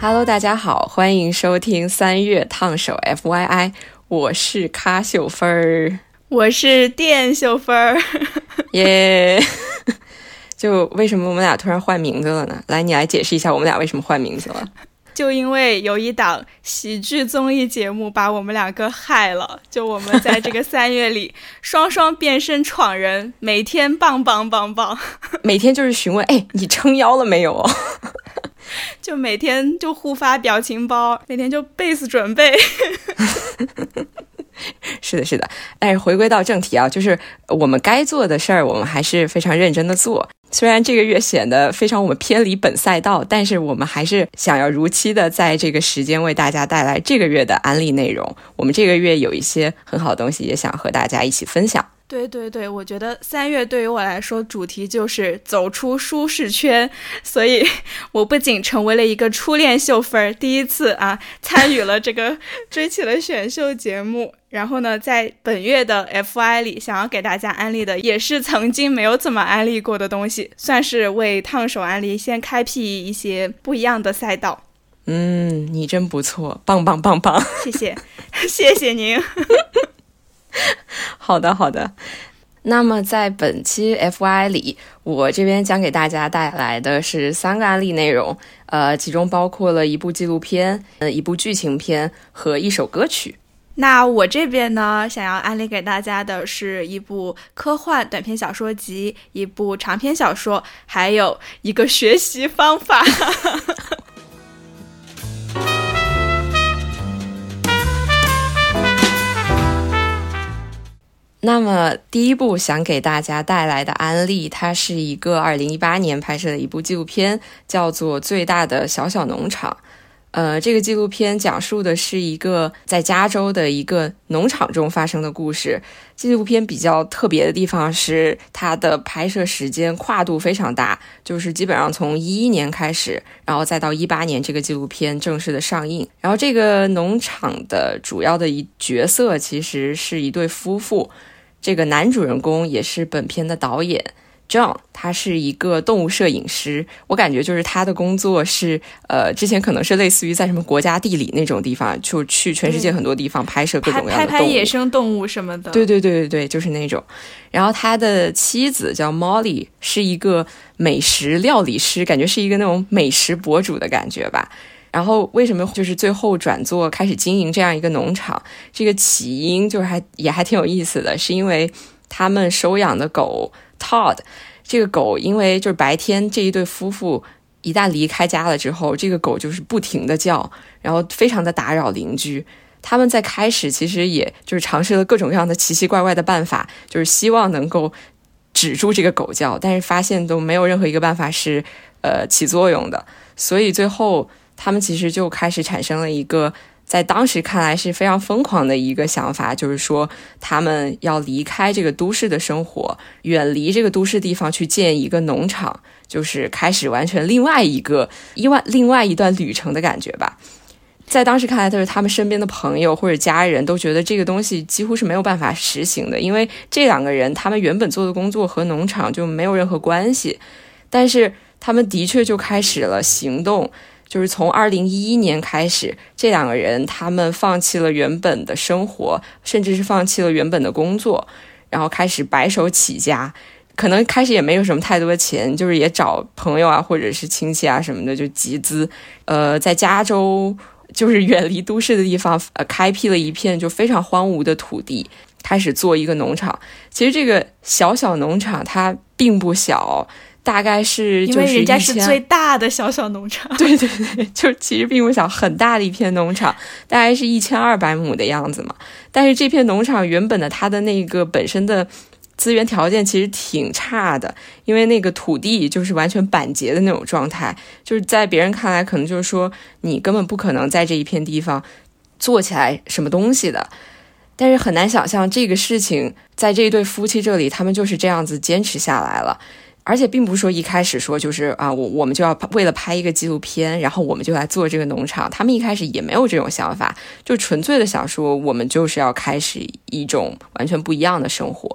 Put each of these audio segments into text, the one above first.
Hello， 大家好，欢迎收听3月烫手 FYI， 我是咖秀芬儿， 我是电秀芬儿， 耶！就为什么我们俩突然换名字了呢？来，你来解释一下我们俩为什么换名字了。 就因为有一档喜剧综艺节目把我们两个害了，就我们在这个3月里双双变身闯人，每天棒棒棒棒， 每天就是询问，哎，你撑腰了没有哦？ 就每天就互发表情包，每天就贝斯准备。 是的，是的。但是回归到正题啊，就是我们该做的事儿，我们还是非常认真的做。虽然这个月显得非常我们偏离本赛道，但是我们还是想要如期的在这个时间为大家带来这个月的安利内容。我们这个月有一些很好的东西也想和大家一起分享。 对对对，我觉得3月对于我来说主题就是走出舒适圈，所以我不仅成为了一个初恋秀芬，第一次参与了这个追起了选秀节目，然后呢在本月的 FI 里想要给大家安利的也是曾经没有怎么安利过的东西，算是为烫手安利先开辟一些不一样的赛道。 你真不错，棒棒棒棒， 谢谢谢谢您。 好的好的。那么在本期 FI 里，我这边将给大家带来的是3个案例内容，其中包括了一部纪录片、一部剧情片和一首歌曲。 那我这边呢，想要安利给大家的是一部科幻短篇小说集，一部长篇小说，还有一个学习方法。 那么第一部想给大家带来的安利，它是一个2018年拍摄的一部纪录片，叫做《最大的小小农场》。这个纪录片讲述的是一个在加州的一个农场中发生的故事。纪录片比较特别的地方是它的拍摄时间跨度非常大，就是基本上从2011年开始，然后再到2018年这个纪录片正式的上映。然后这个农场的主要的角色其实是一对夫妇，这个男主人公也是本片的导演John， 他是一个动物摄影师，我感觉就是他的工作是之前可能是类似于在什么国家地理那种地方，就去全世界很多地方拍摄各种各样的动物， 拍野生动物什么的。 对对对对对，就是那种。然后他的妻子叫 Molly， 是一个美食料理师，感觉是一个那种美食博主的感觉吧。然后为什么就是最后转做开始经营这样一个农场，这个起因就是也还挺有意思的，是因为他们收养的狗Todd， 这个狗因为就是白天这一对夫妇一旦离开家了之后，这个狗就是不停的叫，然后非常的打扰邻居。他们在开始其实也就是尝试了各种各样的奇奇怪怪的办法，就是希望能够止住这个狗叫，但是发现都没有任何一个办法是起作用的。所以最后他们其实就开始产生了一个在当时看来是非常疯狂的一个想法，就是说他们要离开这个都市的生活，远离这个都市地方，去建一个农场，就是开始完全另外一段旅程的感觉吧。在当时看来，就是他们身边的朋友或者家人都觉得这个东西几乎是没有办法实行的，因为这两个人他们原本做的工作和农场就没有任何关系。但是他们的确就开始了行动，就是从2011年开始，这两个人他们放弃了原本的生活，甚至是放弃了原本的工作，然后开始白手起家。可能开始也没有什么太多的钱，就是也找朋友啊或者是亲戚啊什么的就集资，在加州就是远离都市的地方开辟了一片就非常荒芜的土地，开始做一个农场。其实这个小小农场它并不小，大概是就是因为人家是最大的小小农场。 对对对，就其实并不小，很大的一片农场，大概是1200亩的样子嘛。但是这片农场原本的它的那个本身的资源条件其实挺差的，因为那个土地就是完全板结的那种状态，就是在别人看来可能就是说你根本不可能在这一片地方做起来什么东西的。但是很难想象这个事情在这一对夫妻这里，他们就是这样子坚持下来了。而且并不是说一开始说就是我们就要为了拍一个纪录片，然后我们就来做这个农场，他们一开始也没有这种想法，就纯粹的想说我们就是要开始一种完全不一样的生活。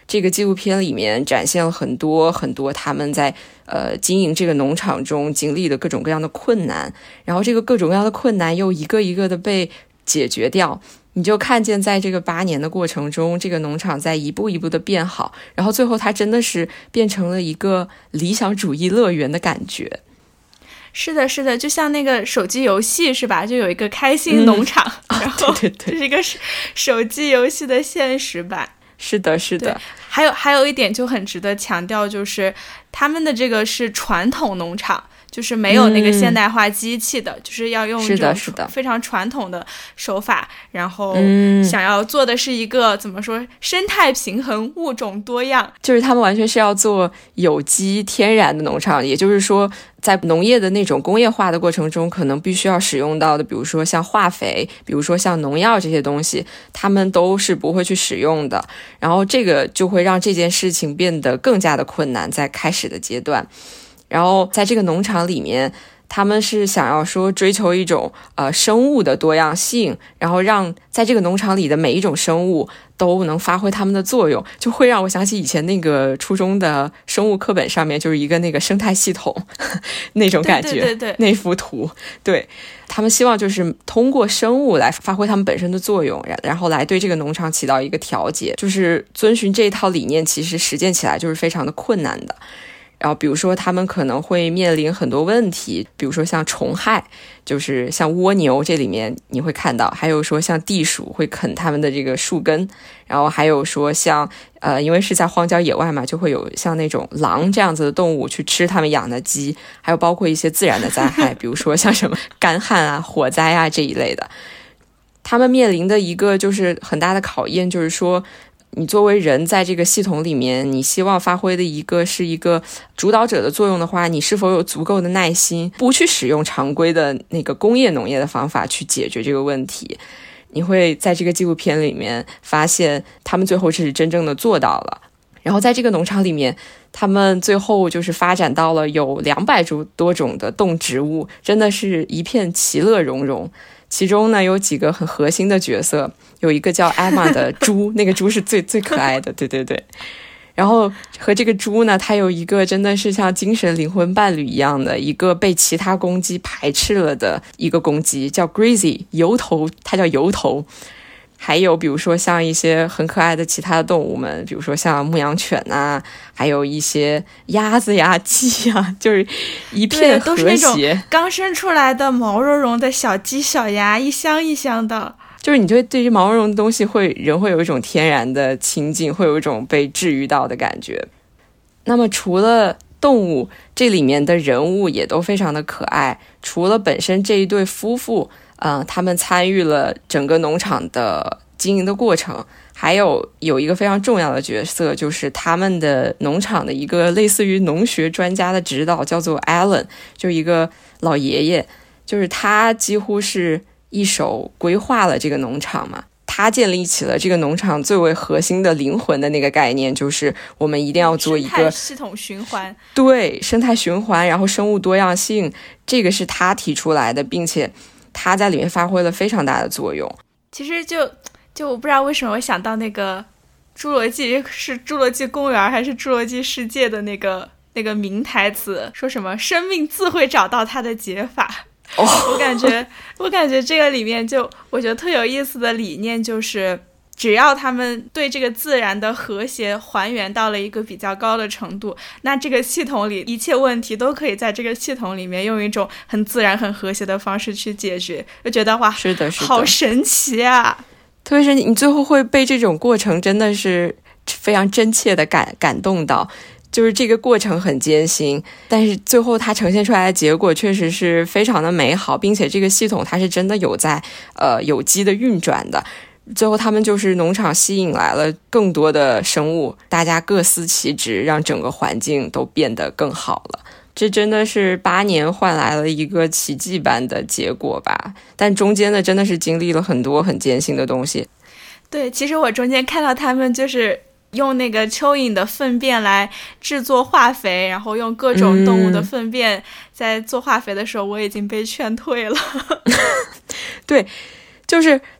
这个纪录片里面展现了很多很多他们在经营这个农场中经历的各种各样的困难，然后这个各种各样的困难又一个一个的被解决掉。你就看见在这个8年的过程中，这个农场在一步一步的变好，然后最后它真的是变成了一个理想主义乐园的感觉。 是的，是的，就像那个手机游戏是吧？就有一个开心农场，然后对对对， 这是一个手机游戏的现实版。 是的，是的。 还有一点就很值得强调，就是他们的这个是传统农场，就是没有那个现代化机器的，就是要用这种非常传统的手法，然后想要做的是一个怎么说，生态平衡、物种多样， 就是他们完全是要做有机天然的农场，也就是说在农业的那种工业化的过程中可能必须要使用到的，比如说像化肥，比如说像农药这些东西，他们都是不会去使用的，然后这个就会让这件事情变得更加的困难在开始的阶段。然后在这个农场里面，他们是想要说追求一种生物的多样性，然后让在这个农场里的每一种生物都能发挥它们的作用，就会让我想起以前那个初中的生物课本上面就是一个那个生态系统那种感觉， 对， 那幅图。对，他们希望就是通过生物来发挥它们本身的作用，然后来对这个农场起到一个调节，就是遵循这一套理念其实实践起来就是非常的困难的。然后比如说他们可能会面临很多问题，比如说像虫害，就是像蜗牛这里面你会看到，还有说像地鼠会啃他们的这个树根，然后还有说像因为是在荒郊野外嘛，就会有像那种狼这样子的动物去吃他们养的鸡，还有包括一些自然的灾害比如说像什么干旱啊、火灾啊这一类的。他们面临的一个就是很大的考验，就是说你作为人在这个系统里面，你希望发挥的是一个主导者的作用的话，你是否有足够的耐心，不去使用常规的那个工业农业的方法去解决这个问题。你会在这个纪录片里面发现他们最后是真正的做到了。然后在这个农场里面，他们最后就是发展到了有200多种的动植物，真的是一片其乐融融。其中呢有几个很核心的角色，有一个叫 Emma 的猪那个猪是最可爱的，对对对。然后和这个猪呢，它有一个真的是像精神灵魂伴侣一样的一个被其他公鸡排斥了的一个公鸡，叫 Greasy 油头，它叫油头。还有比如说像一些很可爱的其他的动物们，比如说像牧羊犬啊，还有一些鸭子呀、鸡呀，就是一片和谐， 都是那种刚生出来的毛茸茸的小鸡小鸭，一箱一箱的， 就是你对这毛茸茸的东西人会有一种天然的亲近，会有一种被治愈到的感觉。那么除了动物，这里面的人物也都非常的可爱，除了本身这一对夫妇他们参与了整个农场的经营的过程，还有一个非常重要的角色，就是他们的农场的一个类似于农学专家的指导，叫做 Alan， 就一个老爷爷，就是他几乎是一手规划了这个农场嘛。他建立起了这个农场最为核心的灵魂的那个概念，就是我们一定要做一个生态系统循环。 对，生态循环，然后生物多样性，这个是他提出来的，并且他在里面发挥了非常大的作用。 其实就我不知道为什么我想到那个侏罗纪，是侏罗纪公园还是侏罗纪世界的那个名台词，说什么生命自会找到它的解法。我感觉这个里面我觉得特有意思的理念就是，只要他们对这个自然的和谐还原到了一个比较高的程度，那这个系统里一切问题都可以在这个系统里面用一种很自然很和谐的方式去解决，就觉得哇， 是的好神奇啊。 特别是你最后会被这种过程真的是非常真切的感动到，就是这个过程很艰辛，但是最后它呈现出来的结果确实是非常的美好，并且这个系统它是真的有在有机的运转的。最后他们就是农场吸引来了更多的生物，大家各司其职，让整个环境都变得更好了。这真的是8年换来了一个奇迹般的结果吧，但中间呢真的是经历了很多很艰辛的东西。 对，其实我中间看到他们就是用那个蚯蚓的粪便来制作化肥，然后用各种动物的粪便在做化肥的时候，我已经被劝退了。 对，就是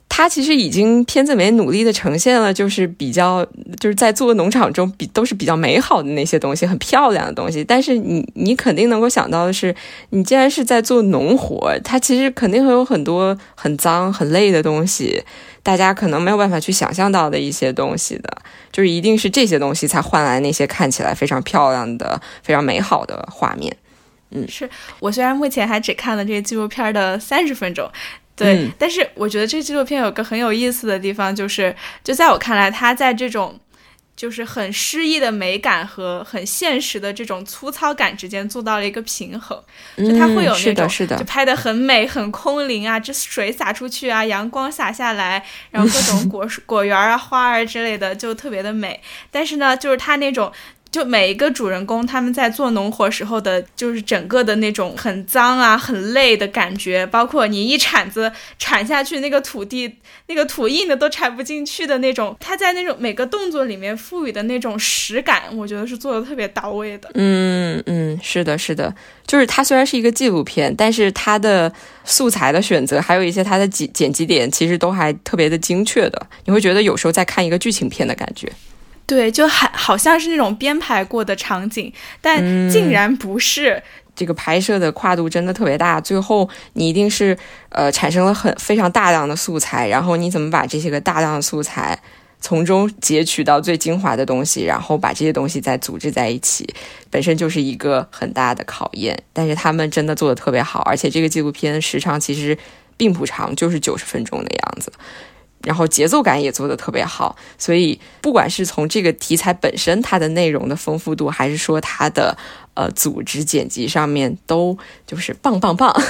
他其实已经片子里面努力的呈现了，就是比较就是在做农场中都是比较美好的那些东西，很漂亮的东西。但是你肯定能够想到的是，你既然是在做农活，它其实肯定会有很多很脏很累的东西，大家可能没有办法去想象到的一些东西的，就是一定是这些东西才换来那些看起来非常漂亮的非常美好的画面。 是我虽然目前还只看了这个纪录片的30分钟，对，但是我觉得这个纪录片有个很有意思的地方，就在我看来，它在这种就是很诗意的美感和很现实的这种粗糙感之间做到了一个平衡，就它会有那种是的就拍得很美很空灵啊，这水洒出去啊，阳光洒下来，然后各种果园啊花儿之类的就特别的美。但是呢，就是它那种就每一个主人公他们在做农活时候的就是整个的那种很脏啊很累的感觉，包括你一铲子铲下去那个土地那个土印的都铲不进去的那种，他在那种每个动作里面赋予的那种实感，我觉得是做的特别到位的。 是的是的，就是它虽然是一个纪录片，但是它的素材的选择还有一些它的剪辑点其实都还特别的精确的，你会觉得有时候在看一个剧情片的感觉。 对，就好像是那种编排过的场景，但竟然不是。 这个拍摄的跨度真的特别大，最后你一定是产生了非常大量的素材，然后你怎么把这些个大量的素材从中截取到最精华的东西，然后把这些东西再组织在一起，本身就是一个很大的考验。但是他们真的做得特别好，而且这个纪录片时长其实并不长，就是90分钟的样子，然后节奏感也做得特别好，所以不管是从这个题材本身它的内容的丰富度，还是说它的组织剪辑上面，都就是棒棒棒。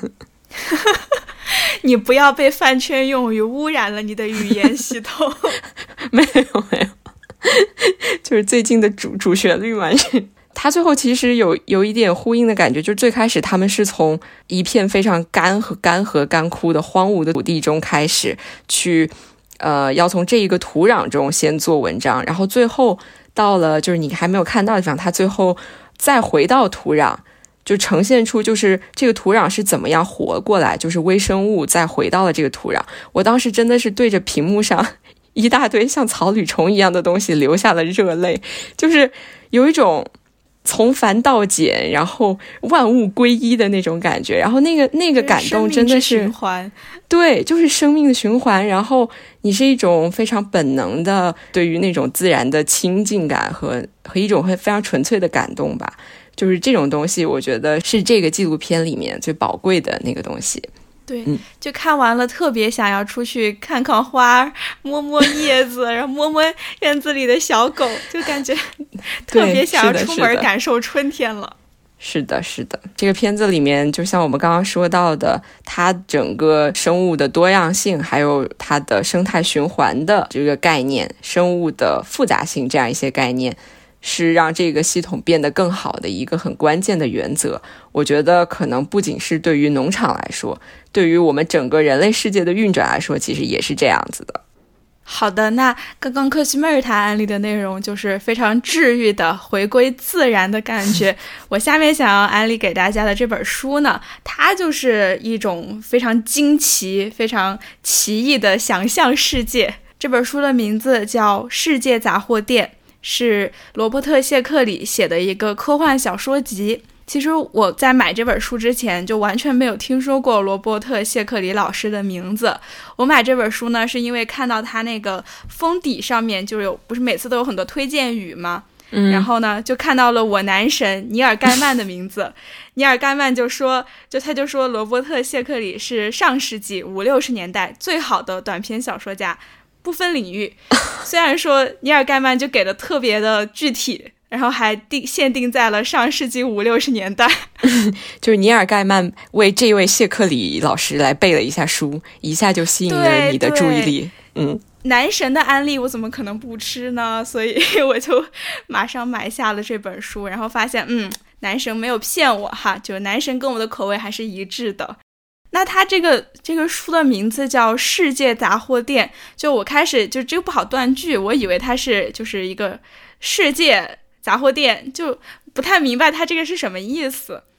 你不要被饭圈用语污染了你的语言系统。 没有，就是最近的主旋律嘛。它最后其实有一点呼应的感觉，就是最开始他们是从一片非常干涸干枯的荒芜的土地中开始去要从这一个土壤中先做文章，然后最后到了就是你还没有看到的地方，它最后再回到土壤，就呈现出就是这个土壤是怎么样活过来，就是微生物再回到了这个土壤。我当时真的是对着屏幕上一大堆像草履虫一样的东西流下了热泪，就是有一种从繁到简，然后万物归一的那种感觉，然后那个感动真的是循环， 对，就是生命的循环。然后你是一种非常本能的对于那种自然的亲近感和一种非常纯粹的感动吧，就是这种东西我觉得是这个纪录片里面最宝贵的那个东西。 对，就看完了特别想要出去看看花，摸摸叶子，然后摸摸院子里的小狗，就感觉特别想要出门感受春天了。 是的，这个片子里面就像我们刚刚说到的，它整个生物的多样性，还有它的生态循环的这个概念，生物的复杂性，这样一些概念是让这个系统变得更好的一个很关键的原则。我觉得可能不仅是对于农场来说，对于我们整个人类世界的运转来说，其实也是这样子的。 好的，那刚刚克西妹儿她安利的内容就是非常治愈的回归自然的感觉。我下面想要安利给大家的这本书呢，它就是一种非常惊奇非常奇异的想象世界。这本书的名字叫《世界杂货店》，是罗伯特·谢克里写的一个科幻小说集。其实我在买这本书之前就完全没有听说过罗伯特·谢克里老师的名字。我买这本书呢，是因为看到他那个封底上面就有，不是每次都有很多推荐语吗？然后呢，就看到了我男神尼尔·盖曼的名字。尼尔·盖曼他就说罗伯特·谢克里是上世纪50、60年代最好的短篇小说家，不分领域。虽然说尼尔·盖曼就给的特别的具体，然后还限定在了上世纪50、60年代。 就是尼尔·盖曼为这位谢克里老师来背了一下书，一下就吸引了你的注意力。 男神的安利我怎么可能不吃呢？所以我就马上买下了这本书，然后发现男神没有骗我哈，就男神跟我的口味还是一致的。那他这个书的名字叫《世界杂货店》，就我开始就这个不好断句，我以为它是就是一个世界杂货店，就不太明白它这个是什么意思。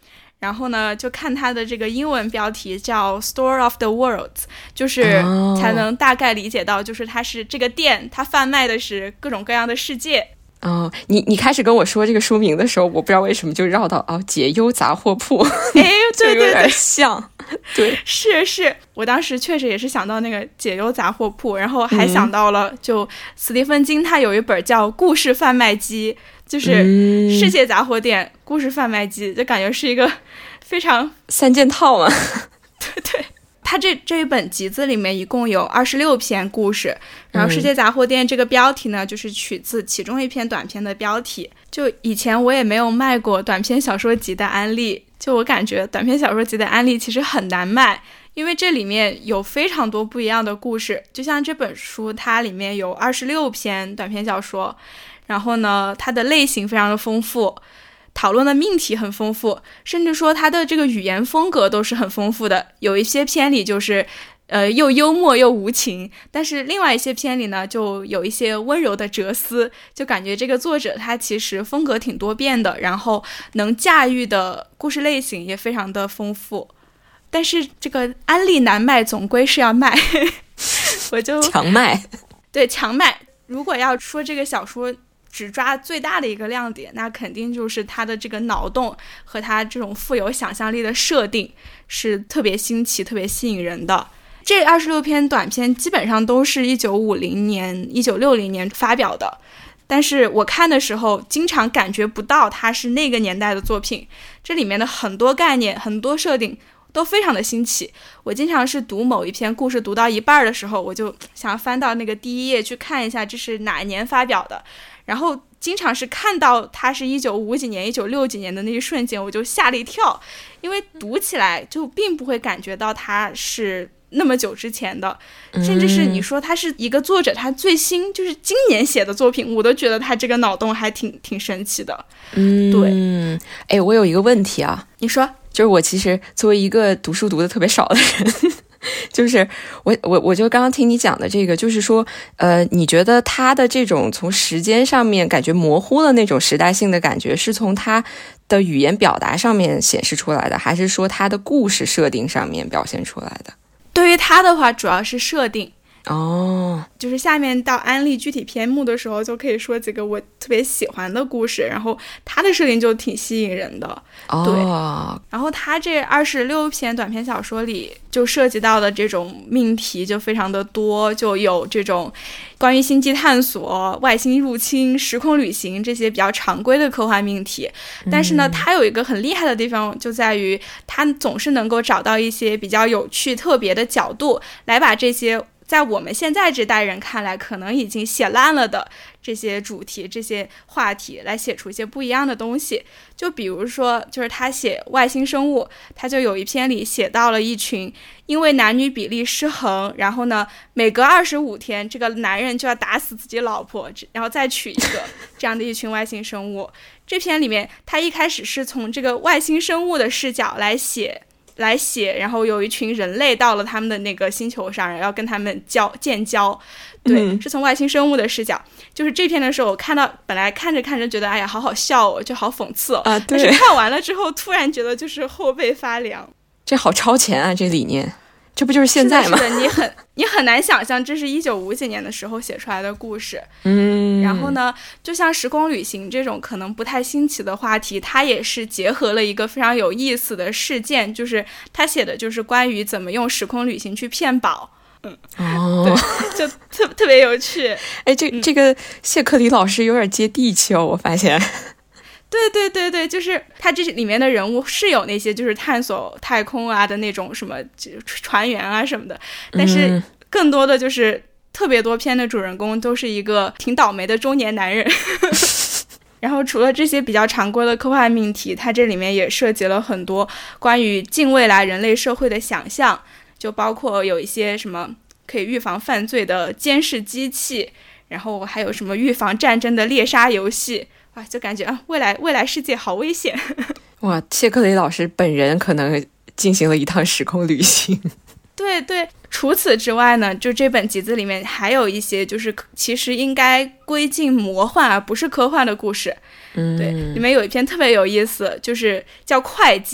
然后呢就看它的这个英文标题叫 Store of the Worlds， 就是才能大概理解到就是它是这个店它贩卖的是各种各样的世界。 你开始跟我说这个书名的时候，我不知道为什么就绕到解忧杂货铺， 哎，对对对， 有点像，对， 是，我当时确实也是想到那个解忧杂货铺，然后还想到了就斯蒂芬金他有一本叫《故事贩卖机》，就是世界杂货店故事贩卖机，就感觉是一个非常三件套嘛。 对，它这一本集子里面一共有26篇故事，然后世界杂货店这个标题呢就是取自其中一篇短篇的标题。就以前我也没有卖过短篇小说集的安利，就我感觉短篇小说集的安利其实很难卖，因为这里面有非常多不一样的故事。就像这本书它里面有26篇短篇小说，然后呢它的类型非常的丰富，讨论的命题很丰富，甚至说它的这个语言风格都是很丰富的。有一些篇里就是又幽默又无情，但是另外一些篇里呢就有一些温柔的哲思，就感觉这个作者他其实风格挺多变的，然后能驾驭的故事类型也非常的丰富。但是这个安利难卖总归是要卖我就强卖， 对，强卖。如果要说这个小说只抓最大的一个亮点，那肯定就是它的这个脑洞和它这种富有想象力的设定是特别新奇特别吸引人的。这26篇短篇基本上都是1950年1960年发表的，但是我看的时候经常感觉不到它是那个年代的作品，这里面的很多概念很多设定都非常的新奇。我经常是读某一篇故事读到一半的时候，我就想要翻到那个第一页去看一下这是哪一年发表的，然后经常是看到它是1950几年1960几年的那一瞬间我就吓了一跳，因为读起来就并不会感觉到它是那么久之前的，甚至是你说他是一个作者他最新就是今年写的作品，我都觉得他这个脑洞还挺神奇的。对， 哎，我有一个问题啊， 你说。 就是我其实作为一个读书读的特别少的人就是我就刚刚听你讲的这个，就是说你觉得他的这种从时间上面感觉模糊的那种时代性的感觉是从他的语言表达上面显示出来的，还是说他的故事设定上面表现出来的？ 对于他的话主要是设定。 就是下面到安利具体篇目的时候就可以说几个我特别喜欢的故事，然后他的设定就挺吸引人的。对，然后他这26篇短篇小说里就涉及到的这种命题就非常的多，就有这种关于星际探索、外星入侵、时空旅行这些比较常规的科幻命题。但是呢他有一个很厉害的地方，就在于他总是能够找到一些比较有趣特别的角度来把这些在我们现在这代人看来可能已经写烂了的这些主题这些话题来写出一些不一样的东西。就比如说就是他写外星生物，他就有一篇里写到了一群因为男女比例失衡，然后呢每隔25天这个男人就要打死自己老婆然后再娶一个这样的一群外星生物。这篇里面他一开始是从这个外星生物的视角来写，然后有一群人类到了他们的那个星球上，然后要跟他们建交。对，是从外星生物的视角。就是这篇的时候我看到本来看着觉得哎呀好好笑哦，就好讽刺哦，但是看完了之后突然觉得就是后背发凉。 这好超前啊，这理念这不就是现在吗？ 是的，你很难想象这是1950几年的时候写出来的故事。然后呢就像时空旅行这种可能不太新奇的话题，它也是结合了一个非常有意思的事件，就是他写的就是关于怎么用时空旅行去骗保。对，就特别有趣。 哎，这个谢克里老师有点接地气哦，我发现。 对，就是他这里面的人物是有那些就是探索太空啊的那种什么船员啊什么的，但是更多的就是特别多篇的主人公都是一个挺倒霉的中年男人然后除了这些比较常规的科幻命题，它这里面也涉及了很多关于近未来人类社会的想象，就包括有一些什么可以预防犯罪的监视机器，然后还有什么预防战争的猎杀游戏。哇，就感觉未来世界好危险哇，谢克雷老师本人可能进行了一趟时空旅行。 对，除此之外呢，就这本集子里面还有一些就是其实应该归进魔幻而不是科幻的故事。对，里面有一篇特别有意思，就是叫会计，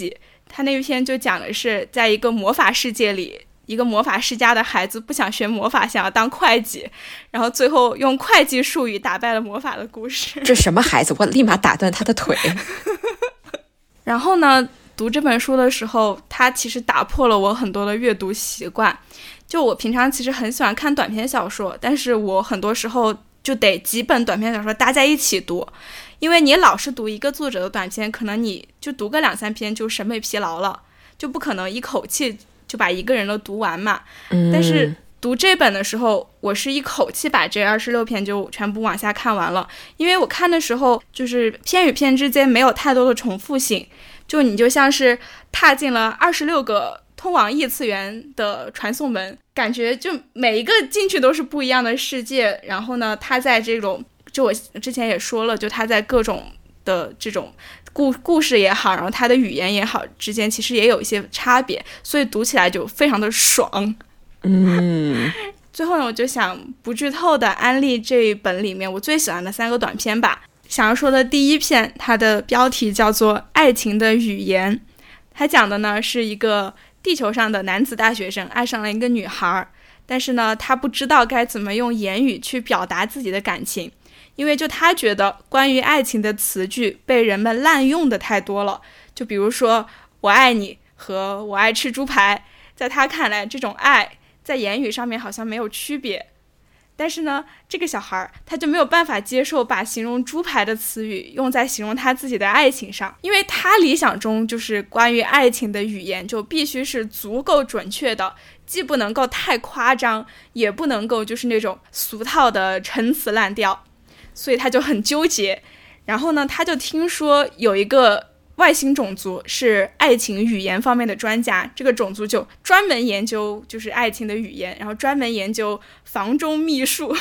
他那篇就讲的是在一个魔法世界里，一个魔法世家的孩子不想学魔法，想要当会计，然后最后用会计术语打败了魔法的故事。 这什么孩子，我立马打断他的腿。 然后呢，读这本书的时候，它其实打破了我很多的阅读习惯。就我平常其实很喜欢看短篇小说，但是我很多时候就得几本短篇小说搭在一起读，因为你老是读一个作者的短篇，可能你就读个2-3篇就审美疲劳了，就不可能一口气就把一个人都读完嘛。但是读这本的时候，我是一口气把这26篇就全部往下看完了，因为我看的时候就是篇与篇之间没有太多的重复性，就你就像是踏进了26个通往异次元的传送门，感觉就每一个进去都是不一样的世界。然后呢，它在这种，就我之前也说了，就它在各种的这种故事也好，然后它的语言也好之间其实也有一些差别，所以读起来就非常的爽。最后呢，我就想不剧透的安利这一本里面我最喜欢的3个短篇吧。想要说的第一篇，它的标题叫做《爱情的语言》，它讲的呢是一个地球上的男子大学生爱上了一个女孩，但是呢他不知道该怎么用言语去表达自己的感情，因为就他觉得关于爱情的词句被人们滥用的太多了，就比如说我爱你和我爱吃猪排，在他看来这种爱在言语上面好像没有区别。但是呢，这个小孩他就没有办法接受把形容猪排的词语用在形容他自己的爱情上，因为他理想中就是关于爱情的语言就必须是足够准确的，既不能够太夸张，也不能够就是那种俗套的陈词滥调，所以他就很纠结。然后呢，他就听说有一个外星种族是爱情语言方面的专家，这个种族就专门研究就是爱情的语言，然后专门研究房中秘术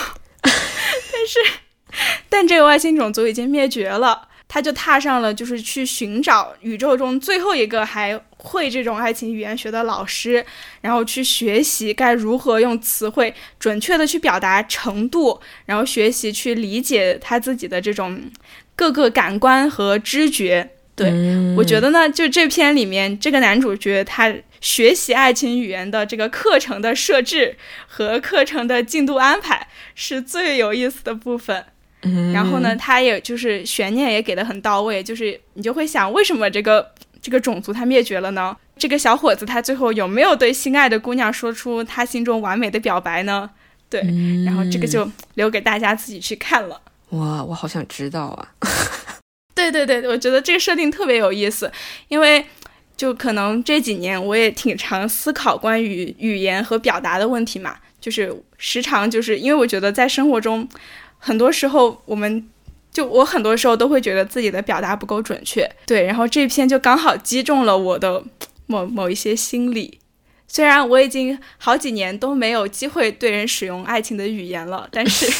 但这个外星种族已经灭绝了，他就踏上了就是去寻找宇宙中最后一个还会这种爱情语言学的老师，然后去学习该如何用词汇准确的去表达程度，然后学习去理解他自己的这种各个感官和知觉。对，我觉得呢，就这篇里面这个男主角他学习爱情语言的这个课程的设置和课程的进度安排是最有意思的部分。然后呢，他也就是悬念也给得很到位，就是你就会想为什么这个种族他灭绝了呢？这个小伙子他最后有没有对心爱的姑娘说出他心中完美的表白呢？对，然后这个就留给大家自己去看了。 哇，我好想知道啊。 对对对，我觉得这个设定特别有意思，因为就可能这几年我也挺常思考关于语言和表达的问题嘛，就是时常就是因为我觉得在生活中很多时候我很多时候都会觉得自己的表达不够准确，对，然后这篇就刚好击中了我的某一些心理。虽然我已经好几年都没有机会对人使用爱情的语言了，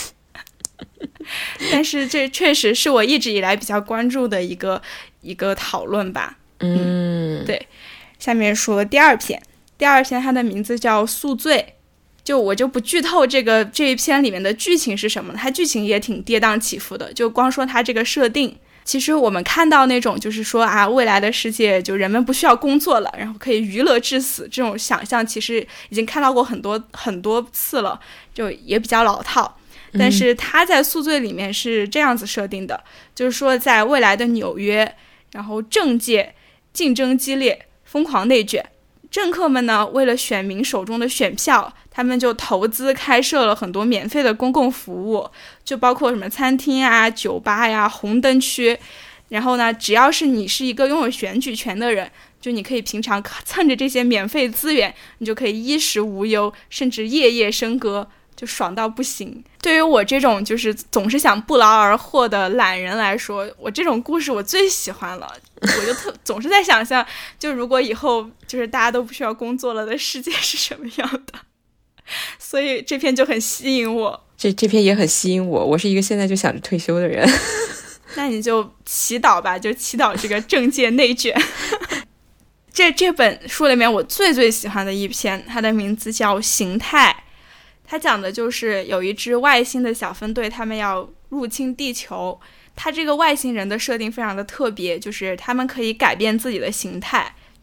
但是这确实是我一直以来比较关注的一个讨论吧。对，下面说第二篇它的名字叫宿醉，我就不剧透这一篇里面的剧情是什么，它剧情也挺跌宕起伏的，就光说它这个设定，其实我们看到那种就是说啊，未来的世界就人们不需要工作了，然后可以娱乐至死，这种想象其实已经看到过很多很多次了，就也比较老套。但是他在宿醉里面是这样子设定的，就是说在未来的纽约，然后政界竞争激烈，疯狂内卷，政客们呢为了选民手中的选票，他们就投资开设了很多免费的公共服务，就包括什么餐厅啊、酒吧呀、红灯区。然后呢，只要是你是一个拥有选举权的人，就你可以平常蹭着这些免费资源，你就可以衣食无忧，甚至夜夜笙歌，就爽到不行。对于我这种就是总是想不劳而获的懒人来说，我这种故事我最喜欢了。我就总是在想象，就如果以后就是大家都不需要工作了的世界是什么样的，所以这篇就很吸引我。 这篇也很吸引我，我是一个现在就想着退休的人。 那你就祈祷吧，就祈祷这个政界内卷。这本书里面我最喜欢的一篇，它的名字叫《形态》。它讲的就是有一支外星的小分队，他们要入侵地球。它这个外星人的设定非常的特别，就是他们可以改变自己的形态，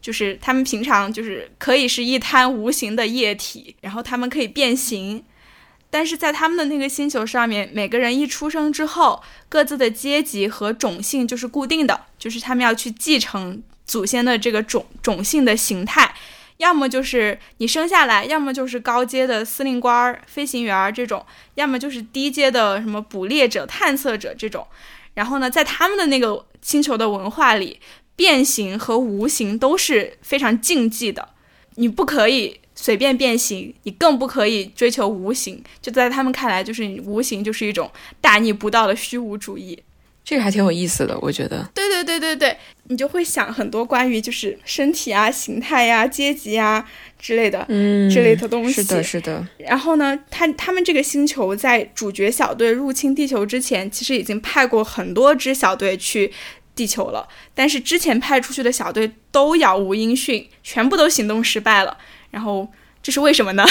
就是他们平常就是可以是一滩无形的液体，然后他们可以变形。但是在他们的那个星球上面，每个人一出生之后，各自的阶级和种姓就是固定的，就是他们要去继承祖先的这个种姓的形态，要么就是你生下来，要么就是高阶的司令官、飞行员这种，要么就是低阶的什么捕猎者、探测者这种。然后呢，在他们的那个星球的文化里，变形和无形都是非常禁忌的，你不可以随便变形，你更不可以追求无形，就在他们看来，就是无形就是一种大逆不道的虚无主义。 这个还挺有意思的，我觉得。 对，你就会想很多关于就是身体啊、形态呀、阶级啊之类的，之类的东西。 是的。 然后呢，他们这个星球在主角小队入侵地球之前，其实已经派过很多支小队去地球了，但是之前派出去的小队都杳无音讯，全部都行动失败了。然后这是为什么呢？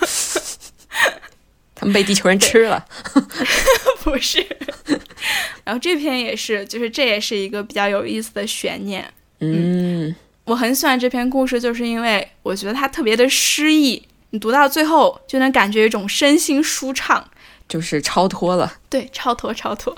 他们被地球人吃了。 不是。然后这篇也是，就是这也是一个比较有意思的悬念。我很喜欢这篇故事，就是因为我觉得它特别的诗意，你读到最后就能感觉一种身心舒畅，就是超脱了。 对，超脱。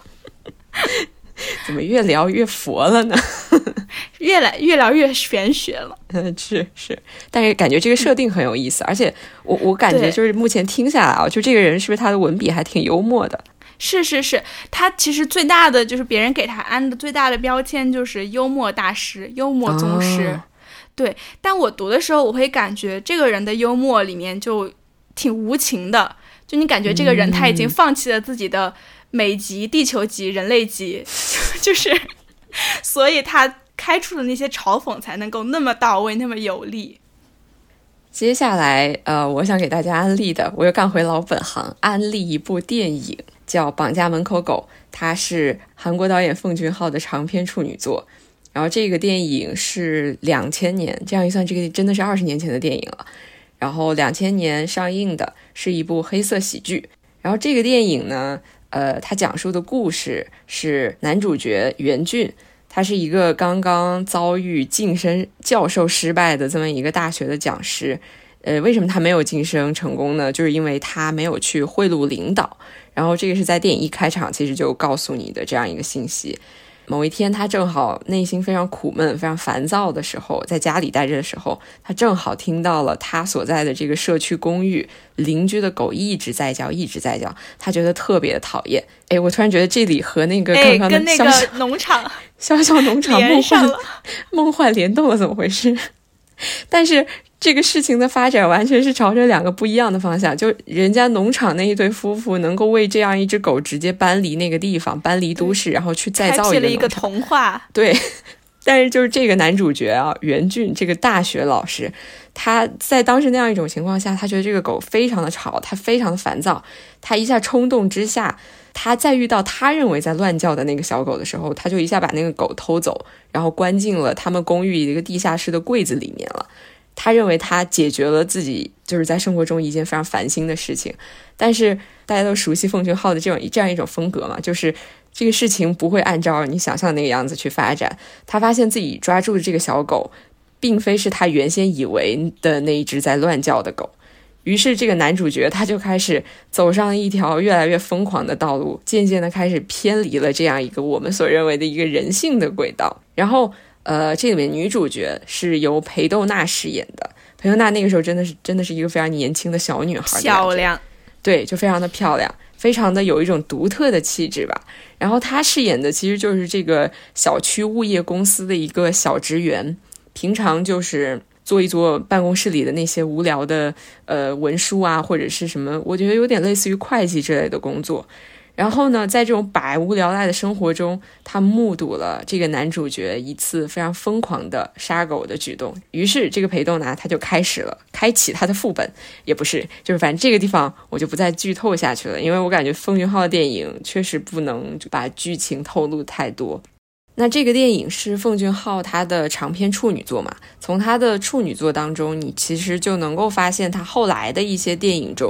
怎么越聊越佛了呢？ 越聊越玄学了。 是，但是感觉这个设定很有意思，而且我感觉就是目前听下来啊，就这个人是不是他的文笔还挺幽默的？ 是，他其实最大的就是别人给他安的最大的标签就是幽默大师、幽默宗师。对，但我读的时候我会感觉这个人的幽默里面就挺无情的，就你感觉这个人他已经放弃了自己的美级、地球级、人类级，就是所以他开出的那些嘲讽才能够那么到位，那么有力。 接下来我想给大家安利的，我又干回老本行，安利一部电影叫《绑架门口狗》，它是韩国导演奉俊昊的长篇处女作。然后这个电影是2000年，这样一算这个真的是20年前的电影了。然后2000年上映的，是一部黑色喜剧。然后这个电影呢它讲述的故事是男主角袁俊，他是一个刚刚遭遇晋升教授失败的这么一个大学的讲师。为什么他没有晋升成功呢？就是因为他没有去贿赂领导。然后这个是在电影一开场其实就告诉你的这样一个信息。某一天他正好内心非常苦闷、非常烦躁的时候，在家里待着的时候，他正好听到了他所在的这个社区公寓邻居的狗一直在叫，他觉得特别的讨厌。我突然觉得这里和那个刚刚的跟那个农场小小农场梦幻联动了，怎么回事？但是这个事情的发展完全是朝着两个不一样的方向，就人家农场那一对夫妇能够为这样一只狗直接搬离那个地方，搬离都市，然后去再造开辟了一个童话。 对，但是就是这个男主角啊，袁俊这个大学老师，他在当时那样一种情况下，他觉得这个狗非常的吵，他非常的烦躁，他一下冲动之下，他在遇到他认为在乱叫的那个小狗的时候，他就一下把那个狗偷走，然后关进了他们公寓一个地下室的柜子里面了。他认为他解决了自己就是在生活中一件非常烦心的事情。但是大家都熟悉奉俊昊的这样一种风格嘛，就是这个事情不会按照你想象的那个样子去发展。他发现自己抓住的这个小狗并非是他原先以为的那一只在乱叫的狗，于是这个男主角他就开始走上一条越来越疯狂的道路，渐渐的开始偏离了这样一个我们所认为的一个人性的轨道。然后这里面女主角是由裴斗娜饰演的。裴斗娜那个时候真的是一个非常年轻的小女孩， 漂亮， 对，就非常的漂亮，非常的有一种独特的气质吧。然后她饰演的其实就是这个小区物业公司的一个小职员，平常就是做一做办公室里的那些无聊的文书啊，或者是什么，我觉得有点类似于会计之类的工作。然后呢，在这种百无聊赖的生活中，他目睹了这个男主角一次非常疯狂的杀狗的举动。于是这个裴斗娜他就开启他的副本，也不是，就是反正这个地方我就不再剧透下去了，因为我感觉奉俊昊的电影确实不能把剧情透露太多。那这个电影是奉俊昊他的长篇处女作嘛，从他的处女作当中，你其实就能够发现他后来的一些电影中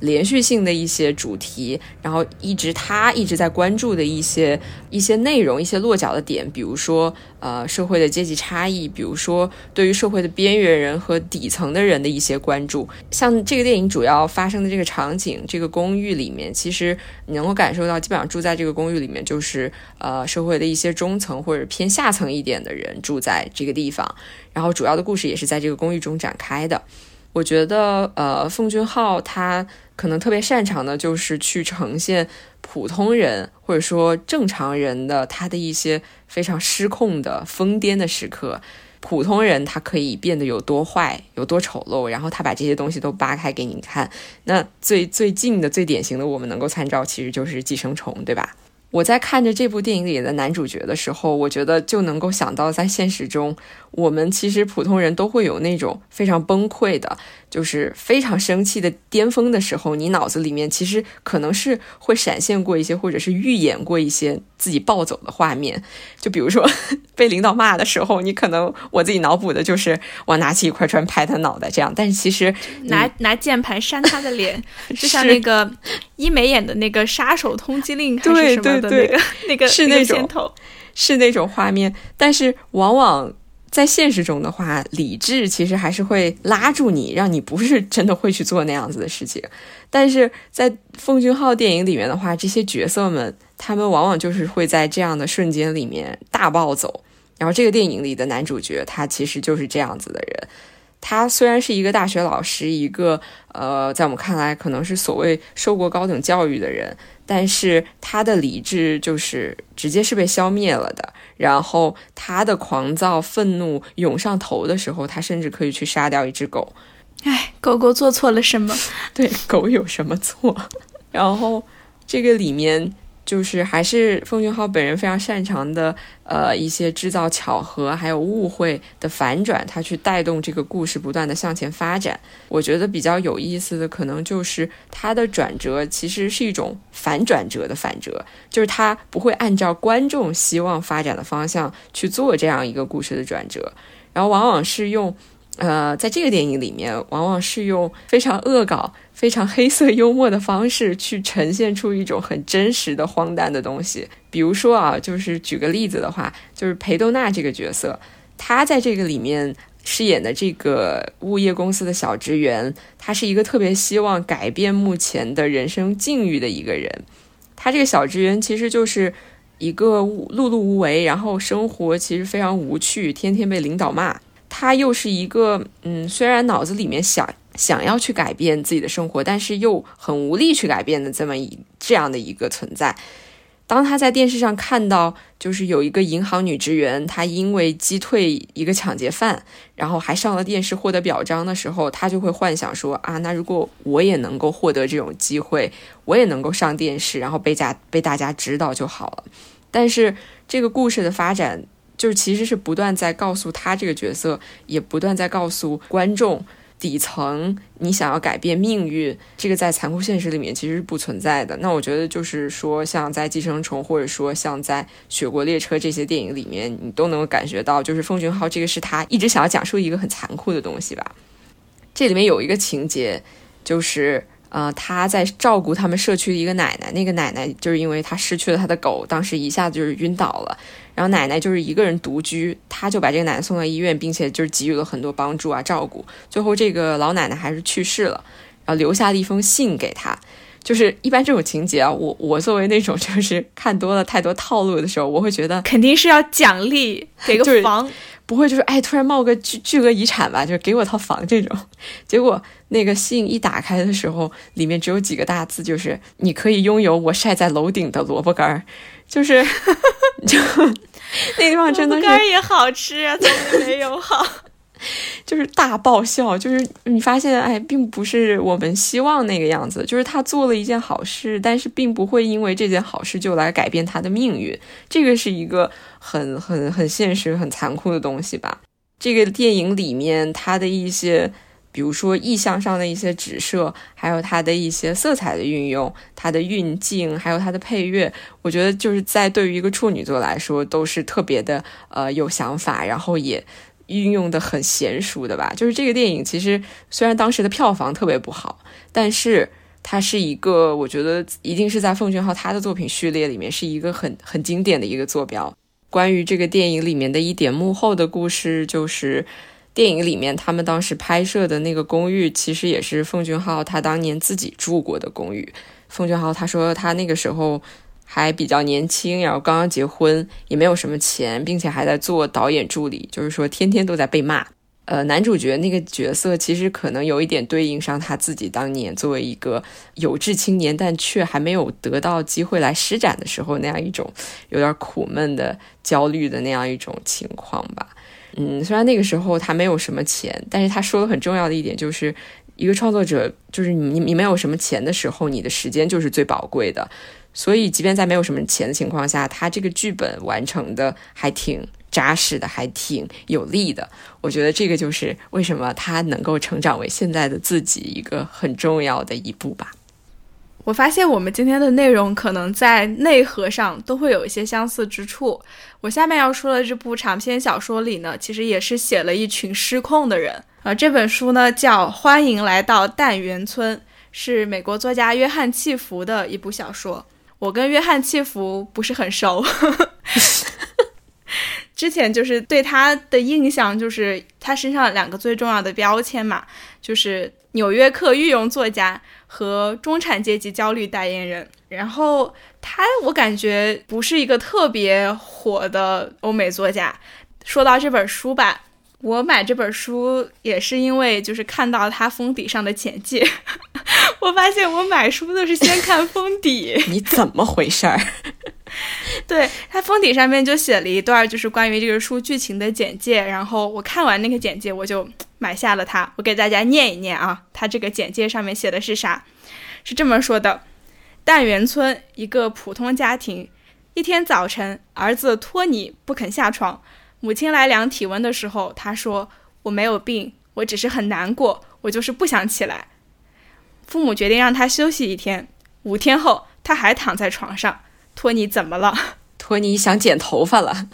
连续性的一些主题，然后他一直在关注的一些内容，一些落脚的点，比如说社会的阶级差异，比如说对于社会的边缘人和底层的人的一些关注。像这个电影主要发生的这个场景，这个公寓里面，其实你能够感受到基本上住在这个公寓里面就是社会的一些中层或者偏下层一点的人住在这个地方，然后主要的故事也是在这个公寓中展开的。我觉得奉俊昊他可能特别擅长的就是去呈现普通人或者说正常人的他的一些非常失控的疯癫的时刻。普通人他可以变得有多坏有多丑陋，然后他把这些东西都扒开给你看。那最近的最典型的我们能够参照其实就是寄生虫，对吧？我在看着这部电影里的男主角的时候，我觉得就能够想到在现实中我们其实普通人都会有那种非常崩溃的，就是非常生气的巅峰的时候，你脑子里面其实可能是会闪现过一些或者是预演过一些自己暴走的画面。就比如说被领导骂的时候，你可能我自己脑补的就是我拿起一块砖拍他脑袋这样，但是其实拿键盘扇他的脸就像那个伊美演的那个杀手通缉令还是什么的那个是那种片头， 是那种画面。但是往往在现实中的话，理智其实还是会拉住你，让你不是真的会去做那样子的事情。但是在奉俊昊电影里面的话，这些角色们他们往往就是会在这样的瞬间里面大暴走。然后这个电影里的男主角他其实就是这样子的人。他虽然是一个大学老师，一个在我们看来可能是所谓受过高等教育的人，但是他的理智就是直接是被消灭了的。然后他的狂躁愤怒涌上头的时候，他甚至可以去杀掉一只狗。 狗狗做错了什么？ 对，狗有什么错？然后这个里面就是还是奉俊昊本人非常擅长的一些制造巧合还有误会的反转，他去带动这个故事不断的向前发展。我觉得比较有意思的可能就是他的转折其实是一种反转折的反折，就是他不会按照观众希望发展的方向去做这样一个故事的转折，然后往往是用在这个电影里面往往是用非常恶搞非常黑色幽默的方式去呈现出一种很真实的荒诞的东西。比如说就是举个例子的话，就是裴斗娜这个角色，她在这个里面饰演的这个物业公司的小职员，她是一个特别希望改变目前的人生境遇的一个人。她这个小职员其实就是一个碌碌无为，然后生活其实非常无趣，天天被领导骂。他又是一个虽然脑子里面想要去改变自己的生活，但是又很无力去改变的这样的一个存在。当他在电视上看到就是有一个银行女职员，她因为击退一个抢劫犯，然后还上了电视获得表彰的时候，他就会幻想说那如果我也能够获得这种机会，我也能够上电视，然后被大家知道就好了。但是这个故事的发展就是其实是不断在告诉他这个角色，也不断在告诉观众底层，你想要改变命运，这个在残酷现实里面其实是不存在的。那我觉得就是说像在寄生虫或者说像在雪国列车这些电影里面，你都能够感觉到就是奉俊昊这个是他一直想要讲述一个很残酷的东西吧。这里面有一个情节就是他在照顾他们社区的一个奶奶，那个奶奶就是因为他失去了他的狗，当时一下子就是晕倒了，然后奶奶就是一个人独居，他就把这个奶奶送到医院，并且就是给予了很多帮助照顾，最后这个老奶奶还是去世了，然后留下了一封信给他。就是一般这种情节我作为那种就是看多了太多套路的时候，我会觉得肯定是要奖励给个房， 不会就是突然冒个巨额遗产吧，就是给我套房这种。结果那个信一打开的时候，里面只有几个大字，就是你可以拥有我晒在楼顶的萝卜干。就是就那地方真的是萝卜干也好吃啊，怎么没有好就是大爆笑，就是你发现并不是我们希望那个样子，就是他做了一件好事，但是并不会因为这件好事就来改变他的命运，这个是一个很现实很残酷的东西吧。这个电影里面它的一些比如说意象上的一些指涉，还有它的一些色彩的运用，它的运镜，还有它的配乐，我觉得就是在对于一个处女座来说都是特别的有想法，然后也运用的很娴熟的吧。就是这个电影其实虽然当时的票房特别不好，但是它是一个我觉得一定是在奉俊昊他的作品序列里面是一个很经典的一个坐标。关于这个电影里面的一点幕后的故事，就是电影里面他们当时拍摄的那个公寓其实也是奉俊昊他当年自己住过的公寓。奉俊昊他说他那个时候还比较年轻，然后刚刚结婚，也没有什么钱，并且还在做导演助理，就是说天天都在被骂。男主角那个角色其实可能有一点对应上他自己当年作为一个有志青年但却还没有得到机会来施展的时候那样一种有点苦闷的焦虑的那样一种情况吧。虽然那个时候他没有什么钱，但是他说的很重要的一点就是一个创作者就是你没有什么钱的时候，你的时间就是最宝贵的。所以即便在没有什么钱的情况下，他这个剧本完成的还挺扎实的，还挺有力的。我觉得这个就是为什么他能够成长为现在的自己一个很重要的一步吧。 我发现我们今天的内容可能在内核上都会有一些相似之处。我下面要说的这部长篇小说里呢，其实也是写了一群失控的人。这本书呢叫《欢迎来到淡园村》，是美国作家约翰契福的一部小说。我跟约翰契福不是很熟之前就是对他的印象就是他身上两个最重要的标签嘛，就是纽约客御用作家和中产阶级焦虑代言人。然后我感觉不是一个特别火的欧美作家。说到这本书吧，我买这本书也是因为就是看到它封底上的简介我发现我买书都是先看封底你怎么回事儿对，它封底上面就写了一段就是关于这个书剧情的简介，然后我看完那个简介我就买下了它。我给大家念一念啊，它这个简介上面写的是啥？是这么说的：淡园村一个普通家庭，一天早晨，儿子托尼不肯下床，母亲来量体温的时候，他说：“我没有病，我只是很难过，我就是不想起来。”父母决定让他休息一天。5天后，他还躺在床上。托尼怎么了？ 托尼想剪头发了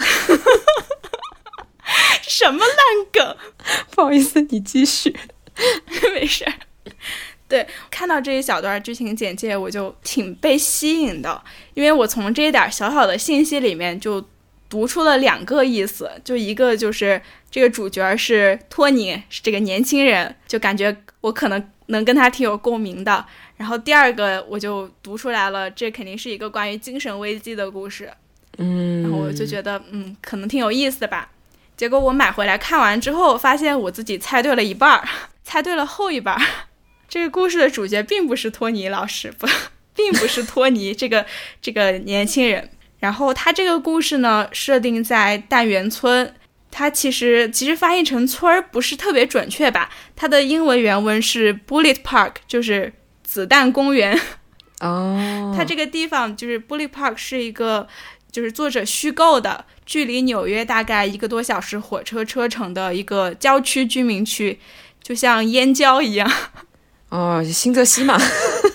什么烂梗不好意思，你继续没事。对，看到这一小段剧情简介我就挺被吸引的，因为我从这一点小小的信息里面就读出了2个意思。就一个就是这个主角是托尼，是这个年轻人，就感觉我可能能跟他挺有共鸣的。然后第二个我就读出来了，这肯定是一个关于精神危机的故事。然后我就觉得可能挺有意思的吧。结果我买回来看完之后，发现我自己猜对了一半，猜对了后一半。这个故事的主角并不是托尼老师，并不是托尼这个年轻人。然后他这个故事呢设定在淡园村，它其实翻译成村儿不是特别准确吧，它的英文原文是 Bullet Park， 就是子弹公园。它这个地方就是 Bullet Park 是一个就是作者虚构的，距离纽约大概1个多小时火车车程的一个郊区居民区，就像燕郊一样。 新泽西嘛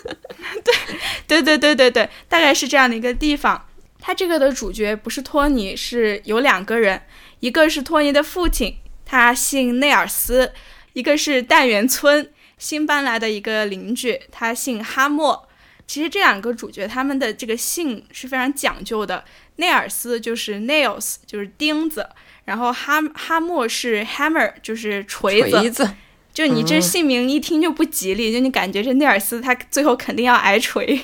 对，大概是这样的一个地方。他这个的主角不是托尼，是有2个人，一个是托尼的父亲，他姓内尔斯；一个是淡园村新搬来的一个邻居，他姓哈默。其实这2个主角他们的这个姓是非常讲究的，内尔斯就是 nails 就是钉子，然后哈默是 hammer 就是锤子。就你这姓名一听就不吉利，就你感觉这内尔斯他最后肯定要挨锤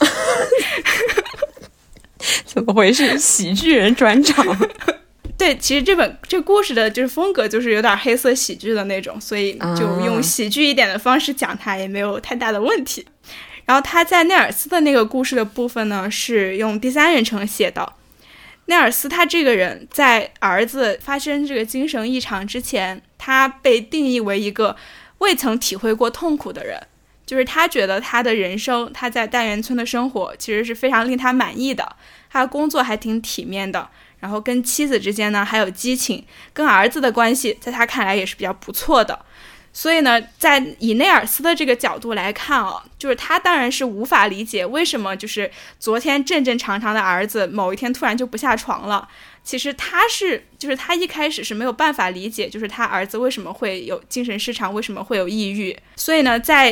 怎么回事？喜剧人专场对，其实这故事的就是风格就是有点黑色喜剧的那种，所以就用喜剧一点的方式讲它也没有太大的问题。然后他在内尔斯的那个故事的部分呢是用第3人称写的。内尔斯他这个人在儿子发生这个精神异常之前，他被定义为一个未曾体会过痛苦的人，就是他觉得他的人生，他在淡园村的生活其实是非常令他满意的，他工作还挺体面的，然后跟妻子之间呢还有激情，跟儿子的关系在他看来也是比较不错的。所以呢，在以内尔斯的这个角度来看就是他当然是无法理解为什么就是昨天正正常常的儿子某一天突然就不下床了。其实他一开始是没有办法理解，就是他儿子为什么会有精神失常，为什么会有抑郁。所以呢，在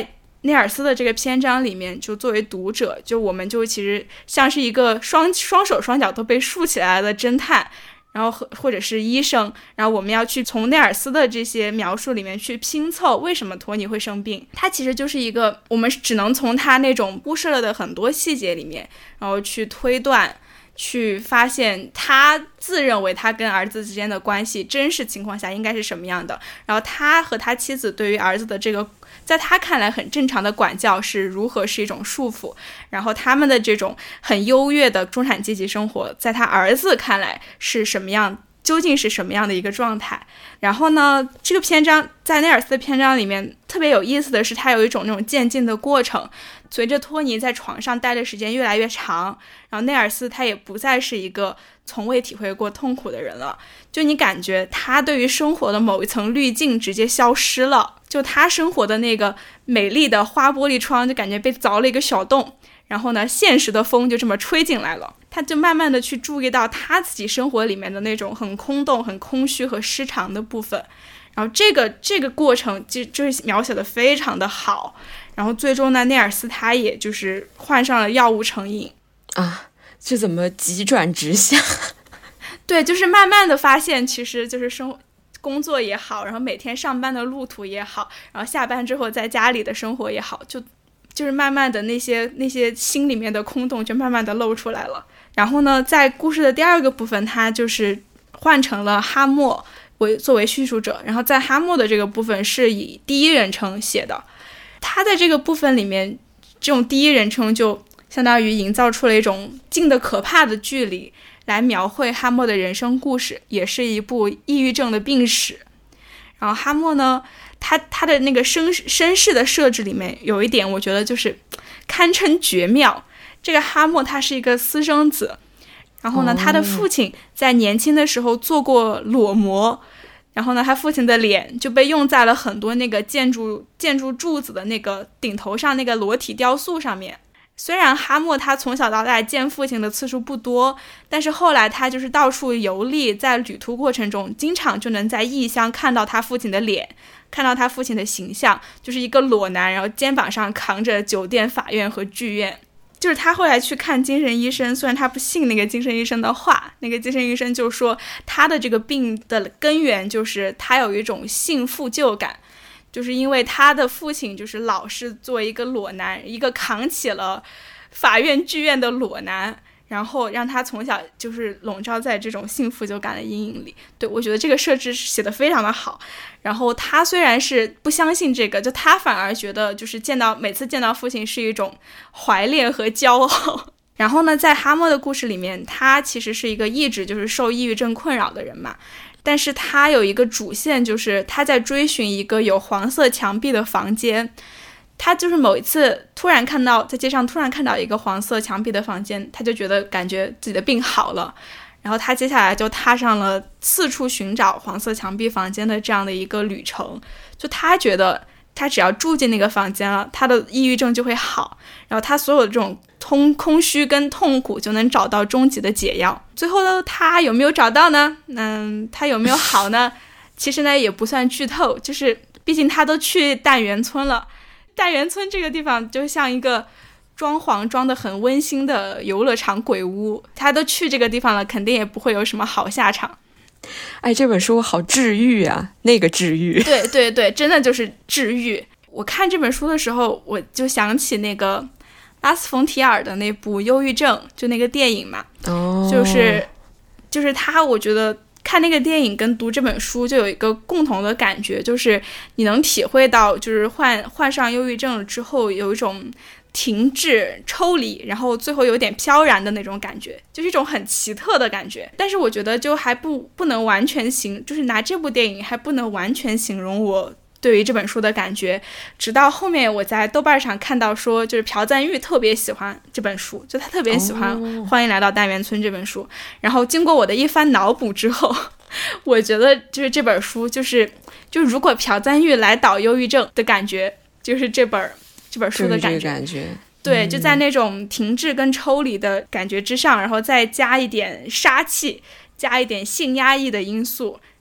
内尔斯的这个篇章里面，就作为读者，就我们就其实像是一个双手双脚都被竖起来的侦探，然后或者是医生，然后我们要去从内尔斯的这些描述里面去拼凑为什么托尼会生病。他其实就是一个我们只能从他那种忽视了的很多细节里面，然后去推断，去发现他自认为他跟儿子之间的关系真实情况下应该是什么样的，然后他和他妻子对于儿子的这个在他看来很正常的管教是如何是一种束缚，然后他们的这种很优越的中产阶级生活在他儿子看来是什么样，究竟是什么样的一个状态。然后呢，这个篇章在内尔斯的篇章里面特别有意思的是，它有一种那种渐进的过程，随着托尼在床上待的时间越来越长，然后内尔斯他也不再是一个从未体会过痛苦的人了，就你感觉他对于生活的某一层滤镜直接消失了，就他生活的那个美丽的花玻璃窗就感觉被凿了一个小洞，然后呢现实的风就这么吹进来了，他就慢慢的去注意到他自己生活里面的那种很空洞很空虚和失常的部分，然后这个过程就是描写的非常的好，然后最终呢内尔斯他也就是患上了药物成瘾啊，这怎么急转直下？ 对，就是慢慢的发现其实就是工作也好，然后每天上班的路途也好，然后下班之后在家里的生活也好，就是慢慢的那些心里面的空洞就慢慢的露出来了。然后呢在故事的第二个部分，他就是换成了哈默作为叙述者，然后在哈默的这个部分是以第一人称写的，他在这个部分里面这种第一人称就相当于营造出了一种近的可怕的距离来描绘哈默的人生故事，也是一部抑郁症的病史。然后哈默呢他的那个身世的设置里面有一点我觉得就是堪称绝妙，这个哈默他是一个私生子，然后呢他的父亲在年轻的时候做过裸模，然后呢他父亲的脸就被用在了很多那个建筑柱子的那个顶头上那个裸体雕塑上面。虽然哈默他从小到大见父亲的次数不多，但是后来他就是到处游历，在旅途过程中经常就能在异乡看到他父亲的脸，看到他父亲的形象，就是一个裸男，然后肩膀上扛着酒店、法院和剧院。就是他后来去看精神医生，虽然他不信那个精神医生的话，那个精神医生就说他的这个病的根源就是他有一种性负疚感，就是因为他的父亲就是老是作为一个裸男，一个扛起了法院剧院的裸男，然后让他从小就是笼罩在这种性负疚感的阴影里。对，我觉得这个设置写得非常的好。然后他虽然是不相信这个，就他反而觉得就是每次见到父亲是一种怀恋和骄傲。然后呢在哈默的故事里面，他其实是一个一直就是受抑郁症困扰的人嘛，但是他有一个主线，就是他在追寻一个有黄色墙壁的房间。他就是某一次在街上突然看到一个黄色墙壁的房间，他就觉得感觉自己的病好了，然后他接下来就踏上了四处寻找黄色墙壁房间的这样的一个旅程。就他觉得他只要住进那个房间了，他的抑郁症就会好，然后他所有的这种空虚跟痛苦就能找到终极的解药。最后呢他有没有找到呢？他有没有好呢？其实呢也不算剧透，就是毕竟他都去淡园村了，淡园村这个地方就像一个装潢装得很温馨的游乐场鬼屋，他都去这个地方了，肯定也不会有什么好下场。 哎，这本书好治愈啊，那个治愈。 对对对，真的就是治愈。我看这本书的时候，我就想起那个拉斯冯提尔的那部《忧郁症》，就那个电影嘛。就是他，我觉得看那个电影跟读这本书就有一个共同的感觉，就是你能体会到，就是患上忧郁症了之后有一种停滞、抽离，然后最后有点飘然的那种感觉，就是一种很奇特的感觉。但是我觉得就还不能完全就是拿这部电影还不能完全形容我对于这本书的感觉。直到后面我在豆瓣上看到说，就是朴赞郁特别喜欢这本书，就他特别喜欢《欢迎来到大园村》这本书。然后经过我的一番脑补之后，我觉得就是这本书就是如果朴赞郁来导忧郁症的感觉，就是这本书的感觉。对，就在那种停滞跟抽离的感觉之上，然后再加一点杀气，加一点性压抑的因素，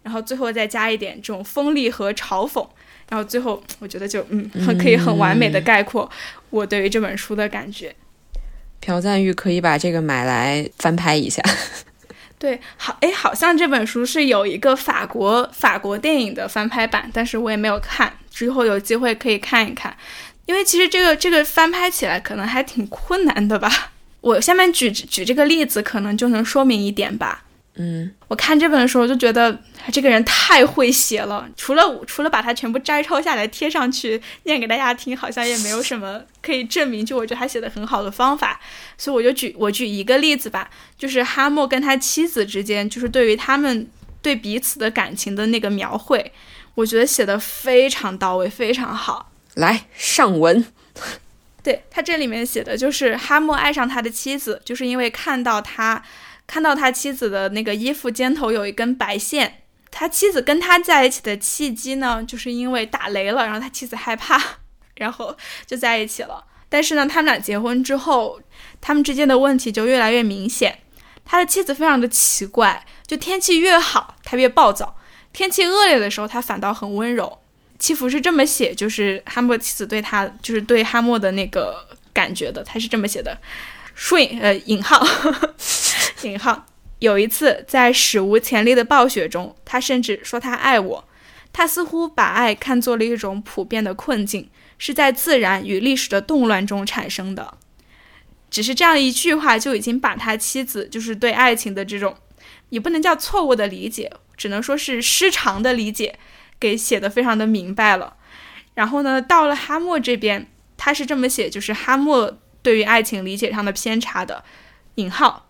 然后最后再加一点这种锋利和嘲讽，然后最后我觉得就可以很完美的概括我对于这本书的感觉。 朴赞郁可以把这个买来翻拍一下。 对，好像这本书是有一个法国电影的翻拍版，但是我也没有看，之后有机会可以看一看。因为其实这个翻拍起来可能还挺困难的吧。我下面举这个例子可能就能说明一点吧。我看这本的时候就觉得这个人太会写了，除了把它全部摘抄下来贴上去念给大家听，好像也没有什么可以证明就我觉得他写的很好的方法。所以我举一个例子吧，就是哈默跟他妻子之间，就是对于他们对彼此的感情的那个描绘，我觉得写的非常到位，非常好。 来上文。 对，他这里面写的就是哈默爱上他的妻子，就是因为看到他妻子的那个衣服肩头有一根白线。他妻子跟他在一起的契机呢，就是因为打雷了，然后他妻子害怕，然后就在一起了。但是呢，他们俩结婚之后，他们之间的问题就越来越明显。他的妻子非常的奇怪，就天气越好他越暴躁，天气恶劣的时候他反倒很温柔。契福是这么写，就是哈默妻子对他，就是对哈默的那个感觉的，他是这么写的，引号引号。有一次在史无前例的暴雪中，他甚至说他爱我。他似乎把爱看作了一种普遍的困境，是在自然与历史的动乱中产生的。只是这样一句话就已经把他妻子就是对爱情的这种也不能叫错误的理解，只能说是失常的理解给写得非常的明白了。然后呢，到了哈默这边，他是这么写，就是哈默对于爱情理解上的偏差的，引号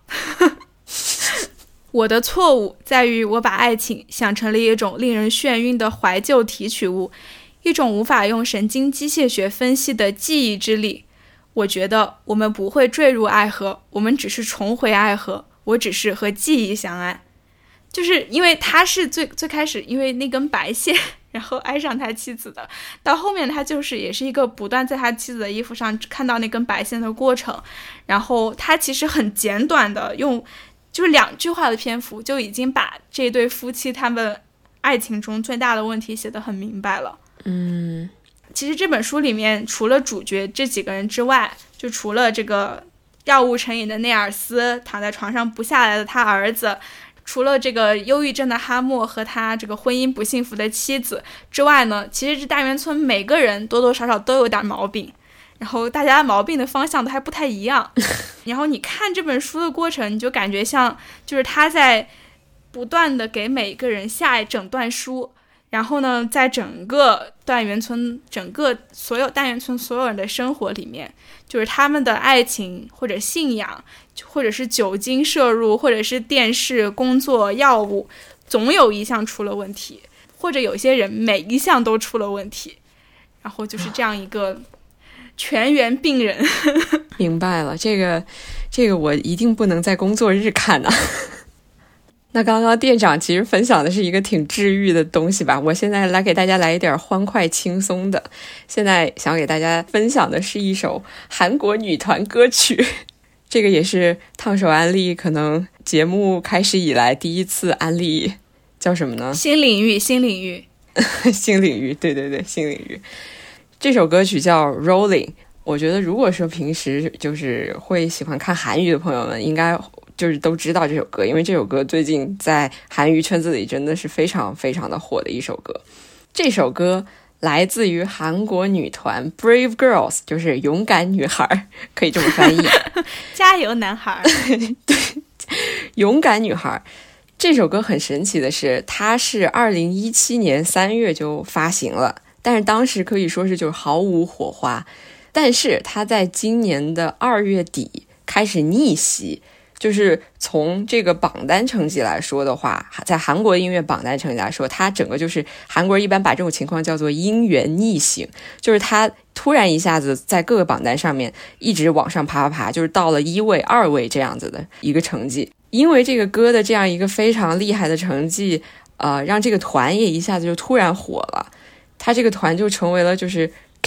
我的错误在于我把爱情想成了一种令人眩晕的怀旧提取物，一种无法用神经机械学分析的记忆之力。我觉得我们不会坠入爱河，我们只是重回爱河，我只是和记忆相爱。就是因为他是最开始因为那根白线然后爱上他妻子的，到后面他就是也是一个不断在他妻子的衣服上看到那根白线的过程。然后他其实很简短的用就是2句话的篇幅就已经把这对夫妻他们爱情中最大的问题写得很明白了。其实这本书里面除了主角这几个人之外，就除了这个药物成瘾的内尔斯，躺在床上不下来的他儿子，除了这个忧郁症的哈默和他这个婚姻不幸福的妻子之外呢，其实这大园村每个人多多少少都有点毛病，然后大家毛病的方向都还不太一样。然后你看这本书的过程，你就感觉像就是他在不断的给每个人下一整段书，然后呢在整个大园村大园村所有人的生活里面，就是他们的爱情或者信仰或者是酒精摄入或者是电视工作药物，总有一项出了问题，或者有些人每一项都出了问题，然后就是这样一个全员病人。 明白了，这个我一定不能在工作日看啊。那刚刚店长其实分享的是一个挺治愈的东西吧，我现在来给大家来一点欢快轻松的。现在想给大家分享的是一首韩国女团歌曲，这个也是烫手安利可能节目开始以来第一次安利，叫什么呢？ 新领域新领域对对对，新领域。这首歌曲叫 Rolling， 我觉得如果说平时就是会喜欢看韩语的朋友们应该就是都知道这首歌，因为这首歌最近在韩语圈子里真的是非常非常的火的一首歌。这首歌来自于韩国女团 Brave Girls， 就是勇敢女孩，可以这么翻译。 加油男孩。 对，勇敢女孩。这首歌很神奇的是，它是2017年3月就发行了，但是当时可以说是就是毫无火花。但是它在今年的2月底开始逆袭，就是从这个榜单成绩来说的话，在韩国音乐榜单成绩来说，它整个就是韩国人一般把这种情况叫做因缘逆行，就是它突然一下子在各个榜单上面一直往上爬，就是到了1位、2位这样子的一个成绩。因为这个歌的这样一个非常厉害的成绩，让这个团也一下子就突然火了。他这个团就成为了就是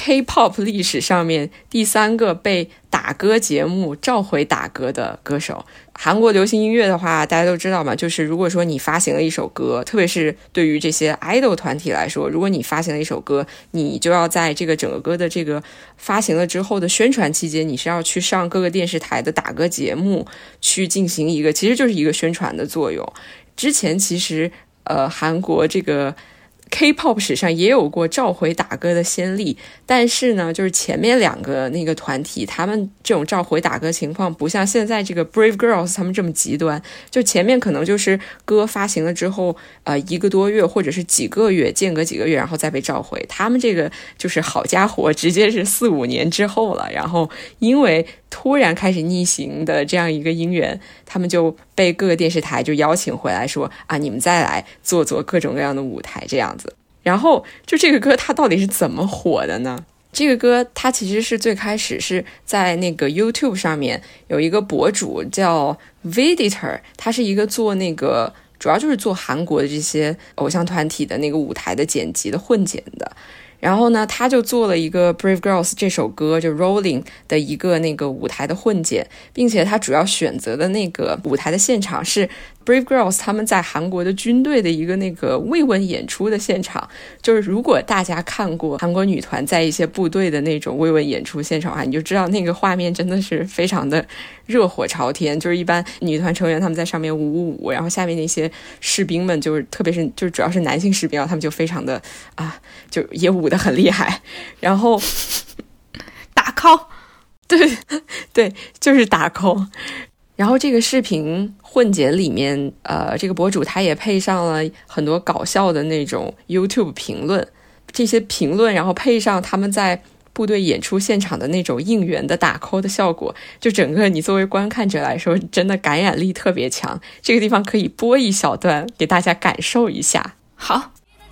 K-pop 历史上面第3个被打歌节目召回打歌的歌手。韩国流行音乐的话大家都知道嘛，就是如果说你发行了一首歌，特别是对于这些 idol 团体来说，如果你发行了一首歌，你就要在这个整个歌的这个发行了之后的宣传期间，你是要去上各个电视台的打歌节目，去进行一个其实就是一个宣传的作用。之前其实韩国这个K-pop 史上也有过召回打歌的先例，但是呢，就是前面2个那个团体，他们这种召回打歌情况不像现在这个 Brave Girls 他们这么极端，就前面可能就是歌发行了之后1个多月或者是几个月，间隔几个月然后再被召回，他们这个就是好家伙直接是4-5年之后了，然后因为突然开始逆行的这样一个因缘，他们就被各个电视台就邀请回来说啊，你们再来做各种各样的舞台这样子。然后就这个歌它到底是怎么火的呢？这个歌它其实是最开始是在那个 YouTube 上面有一个博主叫 Veditor， 他是一个做那个主要就是做韩国的这些偶像团体的那个舞台的剪辑的混剪的。然后呢，他就做了一个 Brave Girls 这首歌就 Rolling 的一个那个舞台的混剪，并且他主要选择的那个舞台的现场是 Brave Girls 他们在韩国的军队的一个那个慰问演出的现场。就是如果大家看过韩国女团在一些部队的那种慰问演出现场的话，你就知道那个画面真的是非常的热火朝天，就是一般女团成员他们在上面舞，然后下面那些士兵们就是特别是就是主要是男性士兵他们就非常的就也舞得很厉害，然后打 call， 对，就是打 call。然后这个视频混剪里面这个博主他也配上了很多搞笑的那种 YouTube 评论，这些评论然后配上他们在部队演出现场的那种应援的打 call 的效果，就整个你作为观看者来说真的感染力特别强。这个地方可以播一小段给大家感受一下。 好，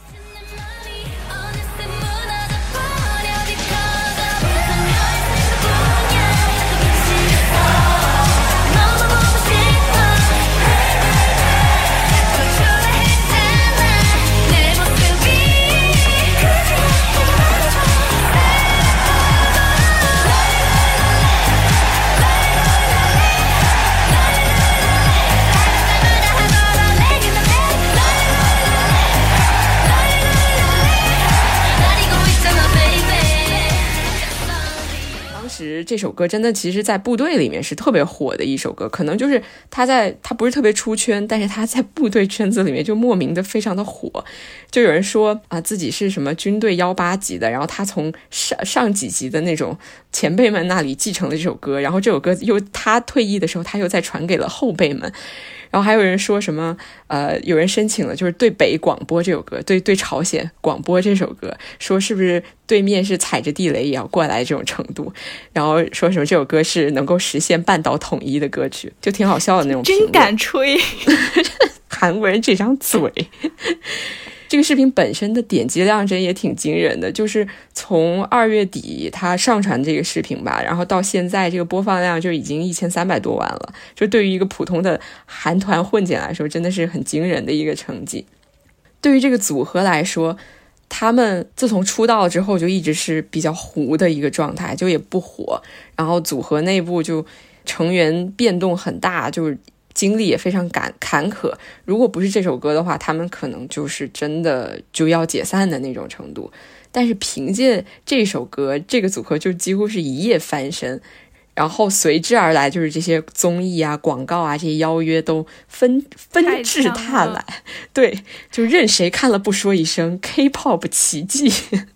这首歌真的其实在部队里面是特别火的一首歌，可能就是它不是特别出圈，但是它在部队圈子里面就莫名的非常的火。就有人说自己是什么军队18级的，然后他从上几级的那种前辈们那里继承了这首歌，然后这首歌又他退役的时候他又再传给了后辈们。然后还有人说什么有人申请了就是对北广播这首歌，对朝鲜广播这首歌，说是不是对面是踩着地雷也要过来这种程度，然后说什么这首歌是能够实现半岛统一的歌曲，就挺好笑的那种评论。 真敢吹韩国人这张嘴这个视频本身的点击量真也挺惊人的，就是从2月底他上传这个视频吧，然后到现在这个播放量就已经1300多万了，就对于一个普通的韩团混剪来说真的是很惊人的一个成绩。对于这个组合来说，他们自从出道之后就一直是比较糊的一个状态，就也不火，然后组合内部就成员变动很大，就是经历也非常坎坷，如果不是这首歌的话，他们可能就是真的就要解散的那种程度。但是凭借这首歌，这个组合就几乎是一夜翻身，然后随之而来就是这些综艺啊、广告啊这些邀约都纷至沓来，对，就任谁看了不说一声 K-pop 奇迹。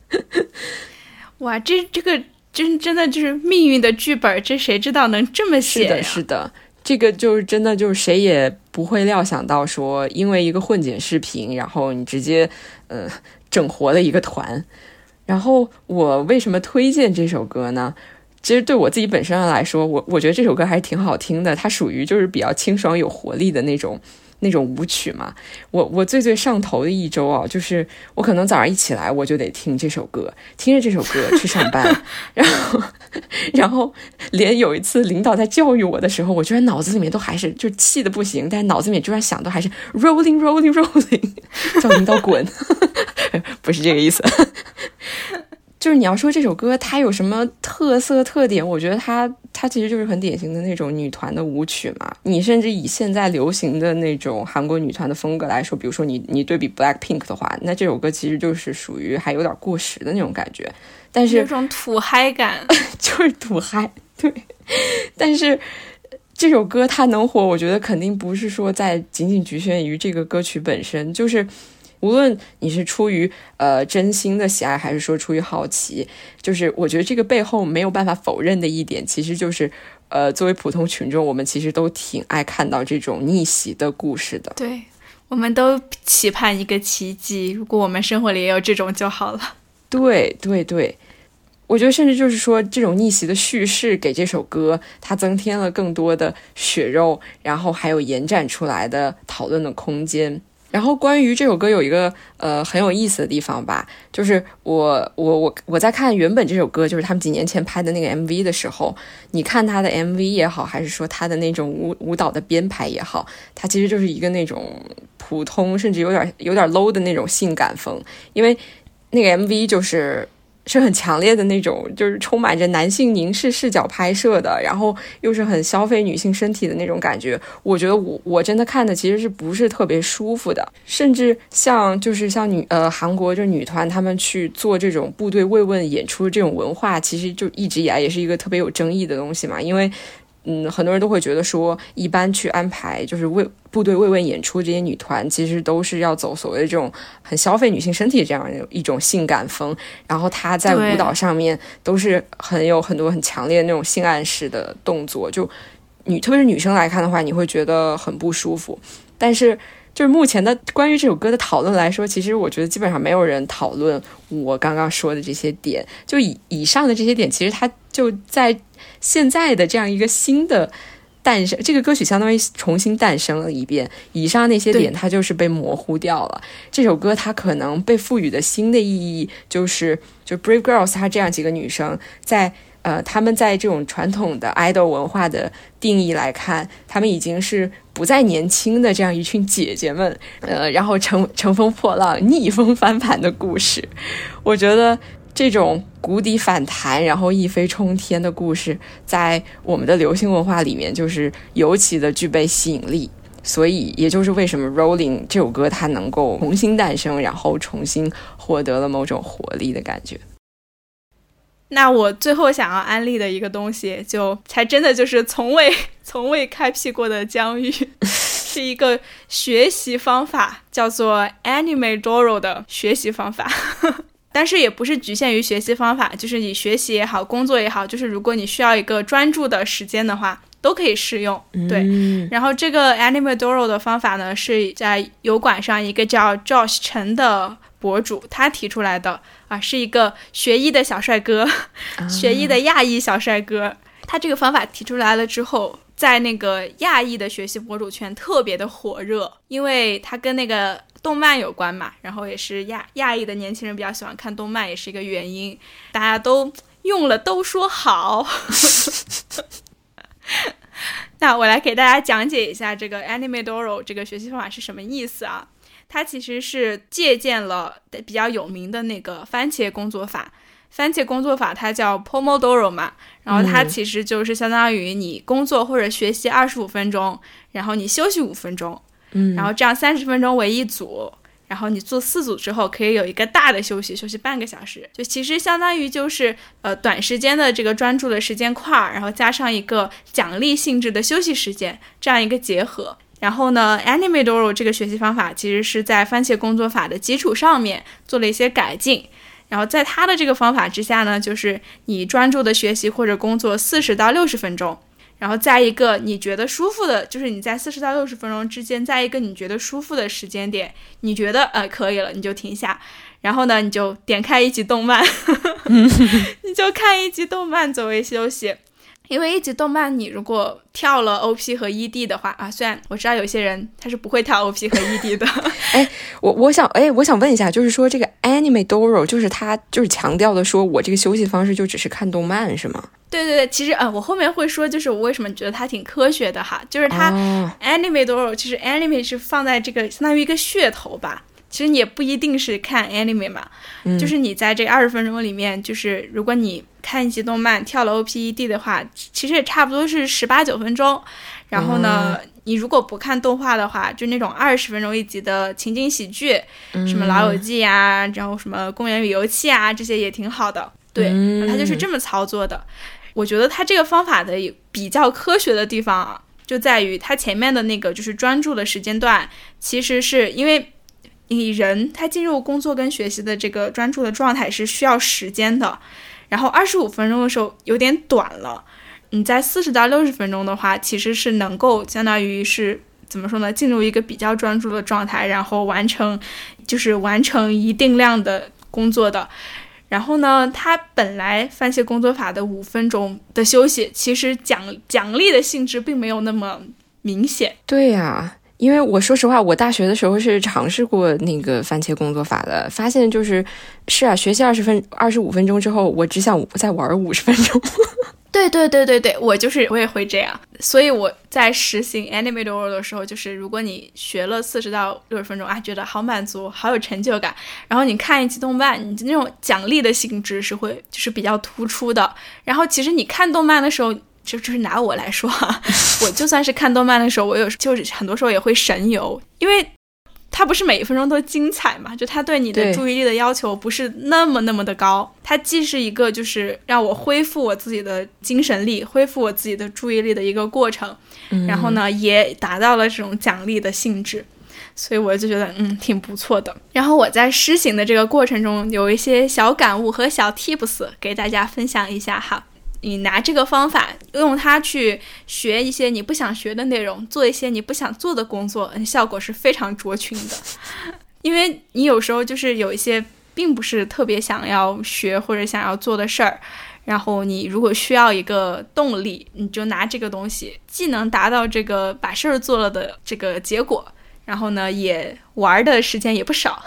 哇，这个真的就是命运的剧本，这谁知道能这么写呀？ 是的。这个就是真的就是谁也不会料想到说因为一个混剪视频然后你直接整活了一个团。然后我为什么推荐这首歌呢？其实对我自己本身来说，我觉得这首歌还是挺好听的，它属于就是比较清爽有活力的那种舞曲嘛。我最上头的一周就是我可能早上一起来我就得听这首歌，听着这首歌去上班然后连有一次领导在教育我的时候，我居然脑子里面都还是就气得不行，但是脑子里面居然想都还是 rolling rolling rolling 叫领导滚不是这个意思就是你要说这首歌它有什么特色特点，我觉得它其实就是很典型的那种女团的舞曲嘛。你甚至以现在流行的那种韩国女团的风格来说，比如说你对比 Blackpink 的话，那这首歌其实就是属于还有点过时的那种感觉，但是有种土嗨感就是土嗨，对。但是这首歌它能火，我觉得肯定不是说在仅仅局限于这个歌曲本身，就是无论你是出于真心的喜爱，还是说出于好奇，就是我觉得这个背后没有办法否认的一点，其实就是作为普通群众，我们其实都挺爱看到这种逆袭的故事的。 对，我们都期盼一个奇迹，如果我们生活里也有这种就好了。 对对对，我觉得甚至就是说这种逆袭的叙事给这首歌它增添了更多的血肉，然后还有延展出来的讨论的空间。然后关于这首歌有一个很有意思的地方吧，就是我在看原本这首歌，就是他们几年前拍的那个 MV 的时候，你看他的 MV 也好，还是说他的那种舞蹈的编排也好，它其实就是一个那种普通甚至有点 low 的那种性感风，因为那个 MV是很强烈的那种，就是充满着男性凝视视角拍摄的，然后又是很消费女性身体的那种感觉。我觉得我真的看的其实是不是特别舒服的，甚至像韩国就是女团他们去做这种部队慰问演出的这种文化，其实就一直以来也是一个特别有争议的东西嘛，因为很多人都会觉得说，一般去安排就是部队慰问演出这些女团，其实都是要走所谓的这种很消费女性身体这样一种性感风，然后她在舞蹈上面都是有很多很强烈的那种性暗示的动作，就特别是女生来看的话，你会觉得很不舒服。但是就是目前的关于这首歌的讨论来说，其实我觉得基本上没有人讨论我刚刚说的这些点，就以上的这些点，其实它就在现在的这样一个新的诞生，这个歌曲相当于重新诞生了一遍，以上那些点它就是被模糊掉了。这首歌它可能被赋予的新的意义就 Brave Girls 它这样几个女生在他们在这种传统的 idol 文化的定义来看，他们已经是不再年轻的这样一群姐姐们，然后乘风破浪逆风翻盘的故事。我觉得这种谷底反弹然后一飞冲天的故事在我们的流行文化里面就是尤其的具备吸引力，所以也就是为什么 Rolling 这首歌它能够重新诞生，然后重新获得了某种活力的感觉。 那我最后想要安利的一个东西，就才真的就是从未开辟过的疆域是一个学习方法，叫做 Animedoro 的学习方法但是也不是局限于学习方法，就是你学习也好工作也好，就是如果你需要一个专注的时间的话都可以适用。对，然后这个 Animedoro 的方法呢，是在油管上一个叫 Josh 陈的博主他提出来的是一个学医的小帅哥学医的亚裔小帅哥。他这个方法提出来了之后，在那个亚裔的学习博主圈特别的火热，因为他跟那个动漫有关嘛，然后也是亚裔的年轻人比较喜欢看动漫，也是一个原因，大家都用了都说好那我来给大家讲解一下这个 Animedoro 这个学习方法是什么意思啊。它其实是借鉴了比较有名的那个番茄工作法，番茄工作法它叫 Pomodoro 嘛，然后它其实就是相当于你工作或者学习25分钟，然后你休息5分钟，然后这样30分钟为一组，然后你做4组之后可以有一个大的休息半个小时，就其实相当于就是短时间的这个专注的时间块，然后加上一个奖励性质的休息时间，这样一个结合。然后呢 Animedoro 这个学习方法其实是在番茄工作法的基础上面做了一些改进，然后在它的这个方法之下呢，就是你专注的学习或者工作40到60分钟，然后在一个你觉得舒服的，就是你在40到60分钟之间，在一个你觉得舒服的时间点，你觉得可以了，你就停下，然后呢你就点开一集动漫你就看一集动漫作为休息。因为一集动漫你如果跳了 OP 和 ED 的话虽然我知道有些人他是不会跳 OP 和 ED 的我想问一下，就是说这个 Animedoro 就是他就是强调的说我这个休息方式就只是看动漫是吗？ 对对对，其实我后面会说就是我为什么觉得它挺科学的哈，就是它Animedoro其实 anime 是放在这个相当于一个噱头吧， 其实你也不一定是看 anime 嘛，就是你在这20分钟里面，就是如果你看一集动漫跳了 OPED 的话，其实也差不多是18、19分钟。然后呢，你如果不看动画的话，就那种20分钟一集的情景喜剧，什么老友记啊，然后什么公园旅游器啊，这些也挺好的。对，他就是这么操作的。我觉得他这个方法的比较科学的地方啊，就在于他前面的那个就是专注的时间段，其实是因为你人他进入工作跟学习的这个专注的状态是需要时间的，然后25分钟的时候有点短了，你在40到60分钟的话，其实是能够相当于是怎么说呢，进入一个比较专注的状态，然后完成一定量的工作的。然后呢，它本来番茄工作法的5分钟的休息，其实奖励的性质并没有那么明显。 对呀，因为我说实话，我大学的时候是尝试过那个番茄工作法的，发现是啊，学习25分钟之后，我只想再玩50分钟。 对，我也会这样。所以我在实行 Animated World 的时候，就是如果你学了40到60分钟啊，觉得好满足，好有成就感，然后你看一集动漫，你那种奖励的性质就是比较突出的。然后其实你看动漫的时候，就是拿我来说啊，我就算是看动漫的时候，就是很多时候也会神游，因为它不是每一分钟都精彩嘛，就它对你的注意力的要求不是那么的高，它既是一个就是让我恢复我自己的精神力，恢复我自己的注意力的一个过程，然后呢也达到了这种奖励的性质，所以我就觉得挺不错的。然后我在施行的这个过程中有一些小感悟和小 tips 给大家分享一下哈。你拿这个方法用它去学一些你不想学的内容，做一些你不想做的工作，效果是非常卓群的。因为你有时候就是有一些并不是特别想要学或者想要做的事儿，然后你如果需要一个动力，你就拿这个东西，既能达到这个把事儿做了的这个结果，然后呢也玩的时间也不少。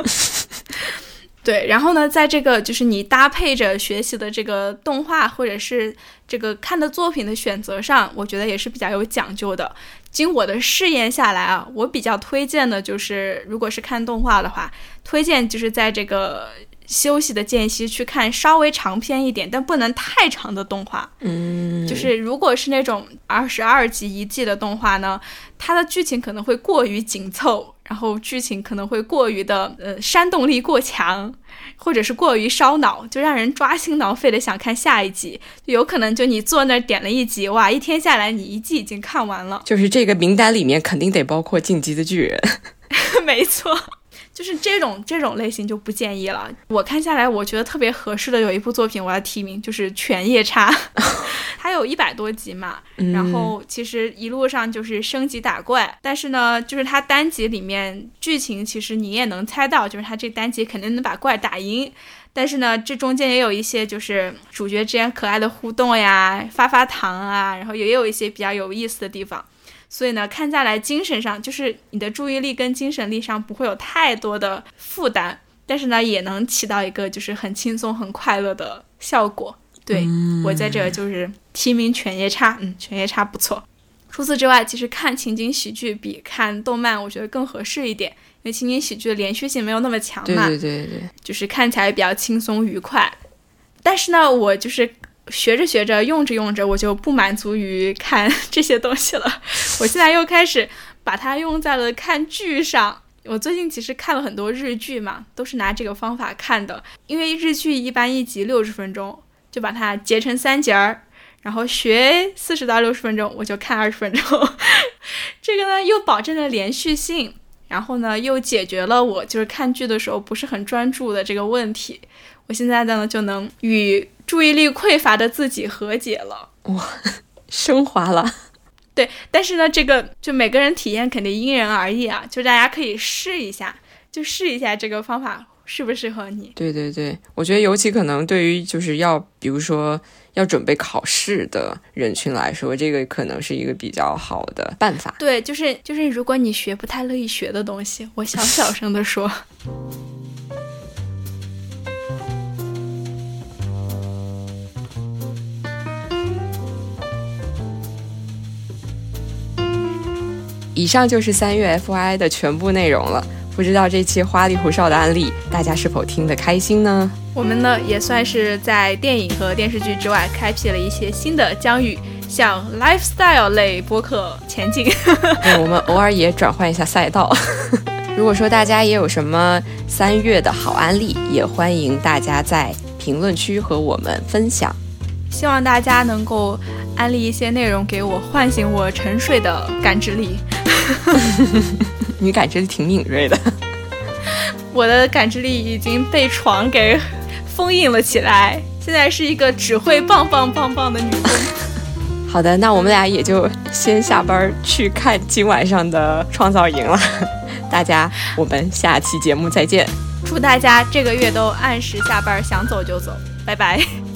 对，然后呢，在这个就是你搭配着学习的这个动画或者是这个看的作品的选择上，我觉得也是比较有讲究的。经我的试验下来啊，我比较推荐的就是，如果是看动画的话，推荐就是在这个休息的间隙去看稍微长篇一点，但不能太长的动画。就是如果是那种22集1季的动画呢，它的剧情可能会过于紧凑，然后剧情可能会过于的煽动力过强，或者是过于烧脑，就让人抓心挠肺的想看下一集，就有可能就你坐那儿点了一集，哇，一天下来你1季已经看完了。 就是这个名单里面肯定得包括进击的巨人。 没错，就是这种类型就不建议了。我看下来我觉得特别合适的有一部作品我要提名，就是犬夜叉。它有100多集嘛，然后其实一路上就是升级打怪，但是呢就是它单集里面剧情其实你也能猜到，就是它这单集肯定能把怪打赢，但是呢这中间也有一些就是主角之间可爱的互动呀，发糖啊，然后也有一些比较有意思的地方，所以呢看下来精神上就是你的注意力跟精神力上不会有太多的负担，但是呢也能起到一个就是很轻松很快乐的效果。对，我在这就是提名犬夜叉，犬夜叉不错。除此之外，其实看情景喜剧比看动漫我觉得更合适一点，因为情景喜剧的连续性没有那么强嘛， 对， 就是看起来比较轻松愉快。但是呢我就是学着用着我就不满足于看这些东西了，我现在又开始把它用在了看剧上。我最近其实看了很多日剧嘛，都是拿这个方法看的，因为日剧一般1集60分钟，就把它截成3节儿，然后学40到60分钟，我就看20分钟。这个呢又保证了连续性，然后呢又解决了我就是看剧的时候不是很专注的这个问题。我现在呢就能与注意力匮乏的自己和解了。 哇，升华了。 对，但是呢这个就每个人体验肯定因人而异啊，就大家可以试一下这个方法适不适合你。 对，我觉得尤其可能对于就是比如说要准备考试的人群来说，这个可能是一个比较好的办法。 对，就是如果你学不太乐意学的东西，我小声的说。 以上就是3月 FYI 的全部内容了。 不知道这期花里胡哨的案例大家是否听得开心呢？ 我们呢也算是在电影和电视剧之外开辟了一些新的疆域，向 lifestyle 类播客前进。 对，我们偶尔也转换一下赛道。如果说大家也有什么3月的好案例，也欢迎大家在评论区和我们分享。 希望大家能够安利一些内容给我，唤醒我沉睡的感知力。 你感知力挺敏锐的。 我的感知力已经被床给封印了起来，现在是一个只会棒棒棒棒的女工。 好的，那我们俩也就先下班去看今晚上的创造营了。大家，我们下期节目再见。 祝大家这个月都按时下班，想走就走，拜拜。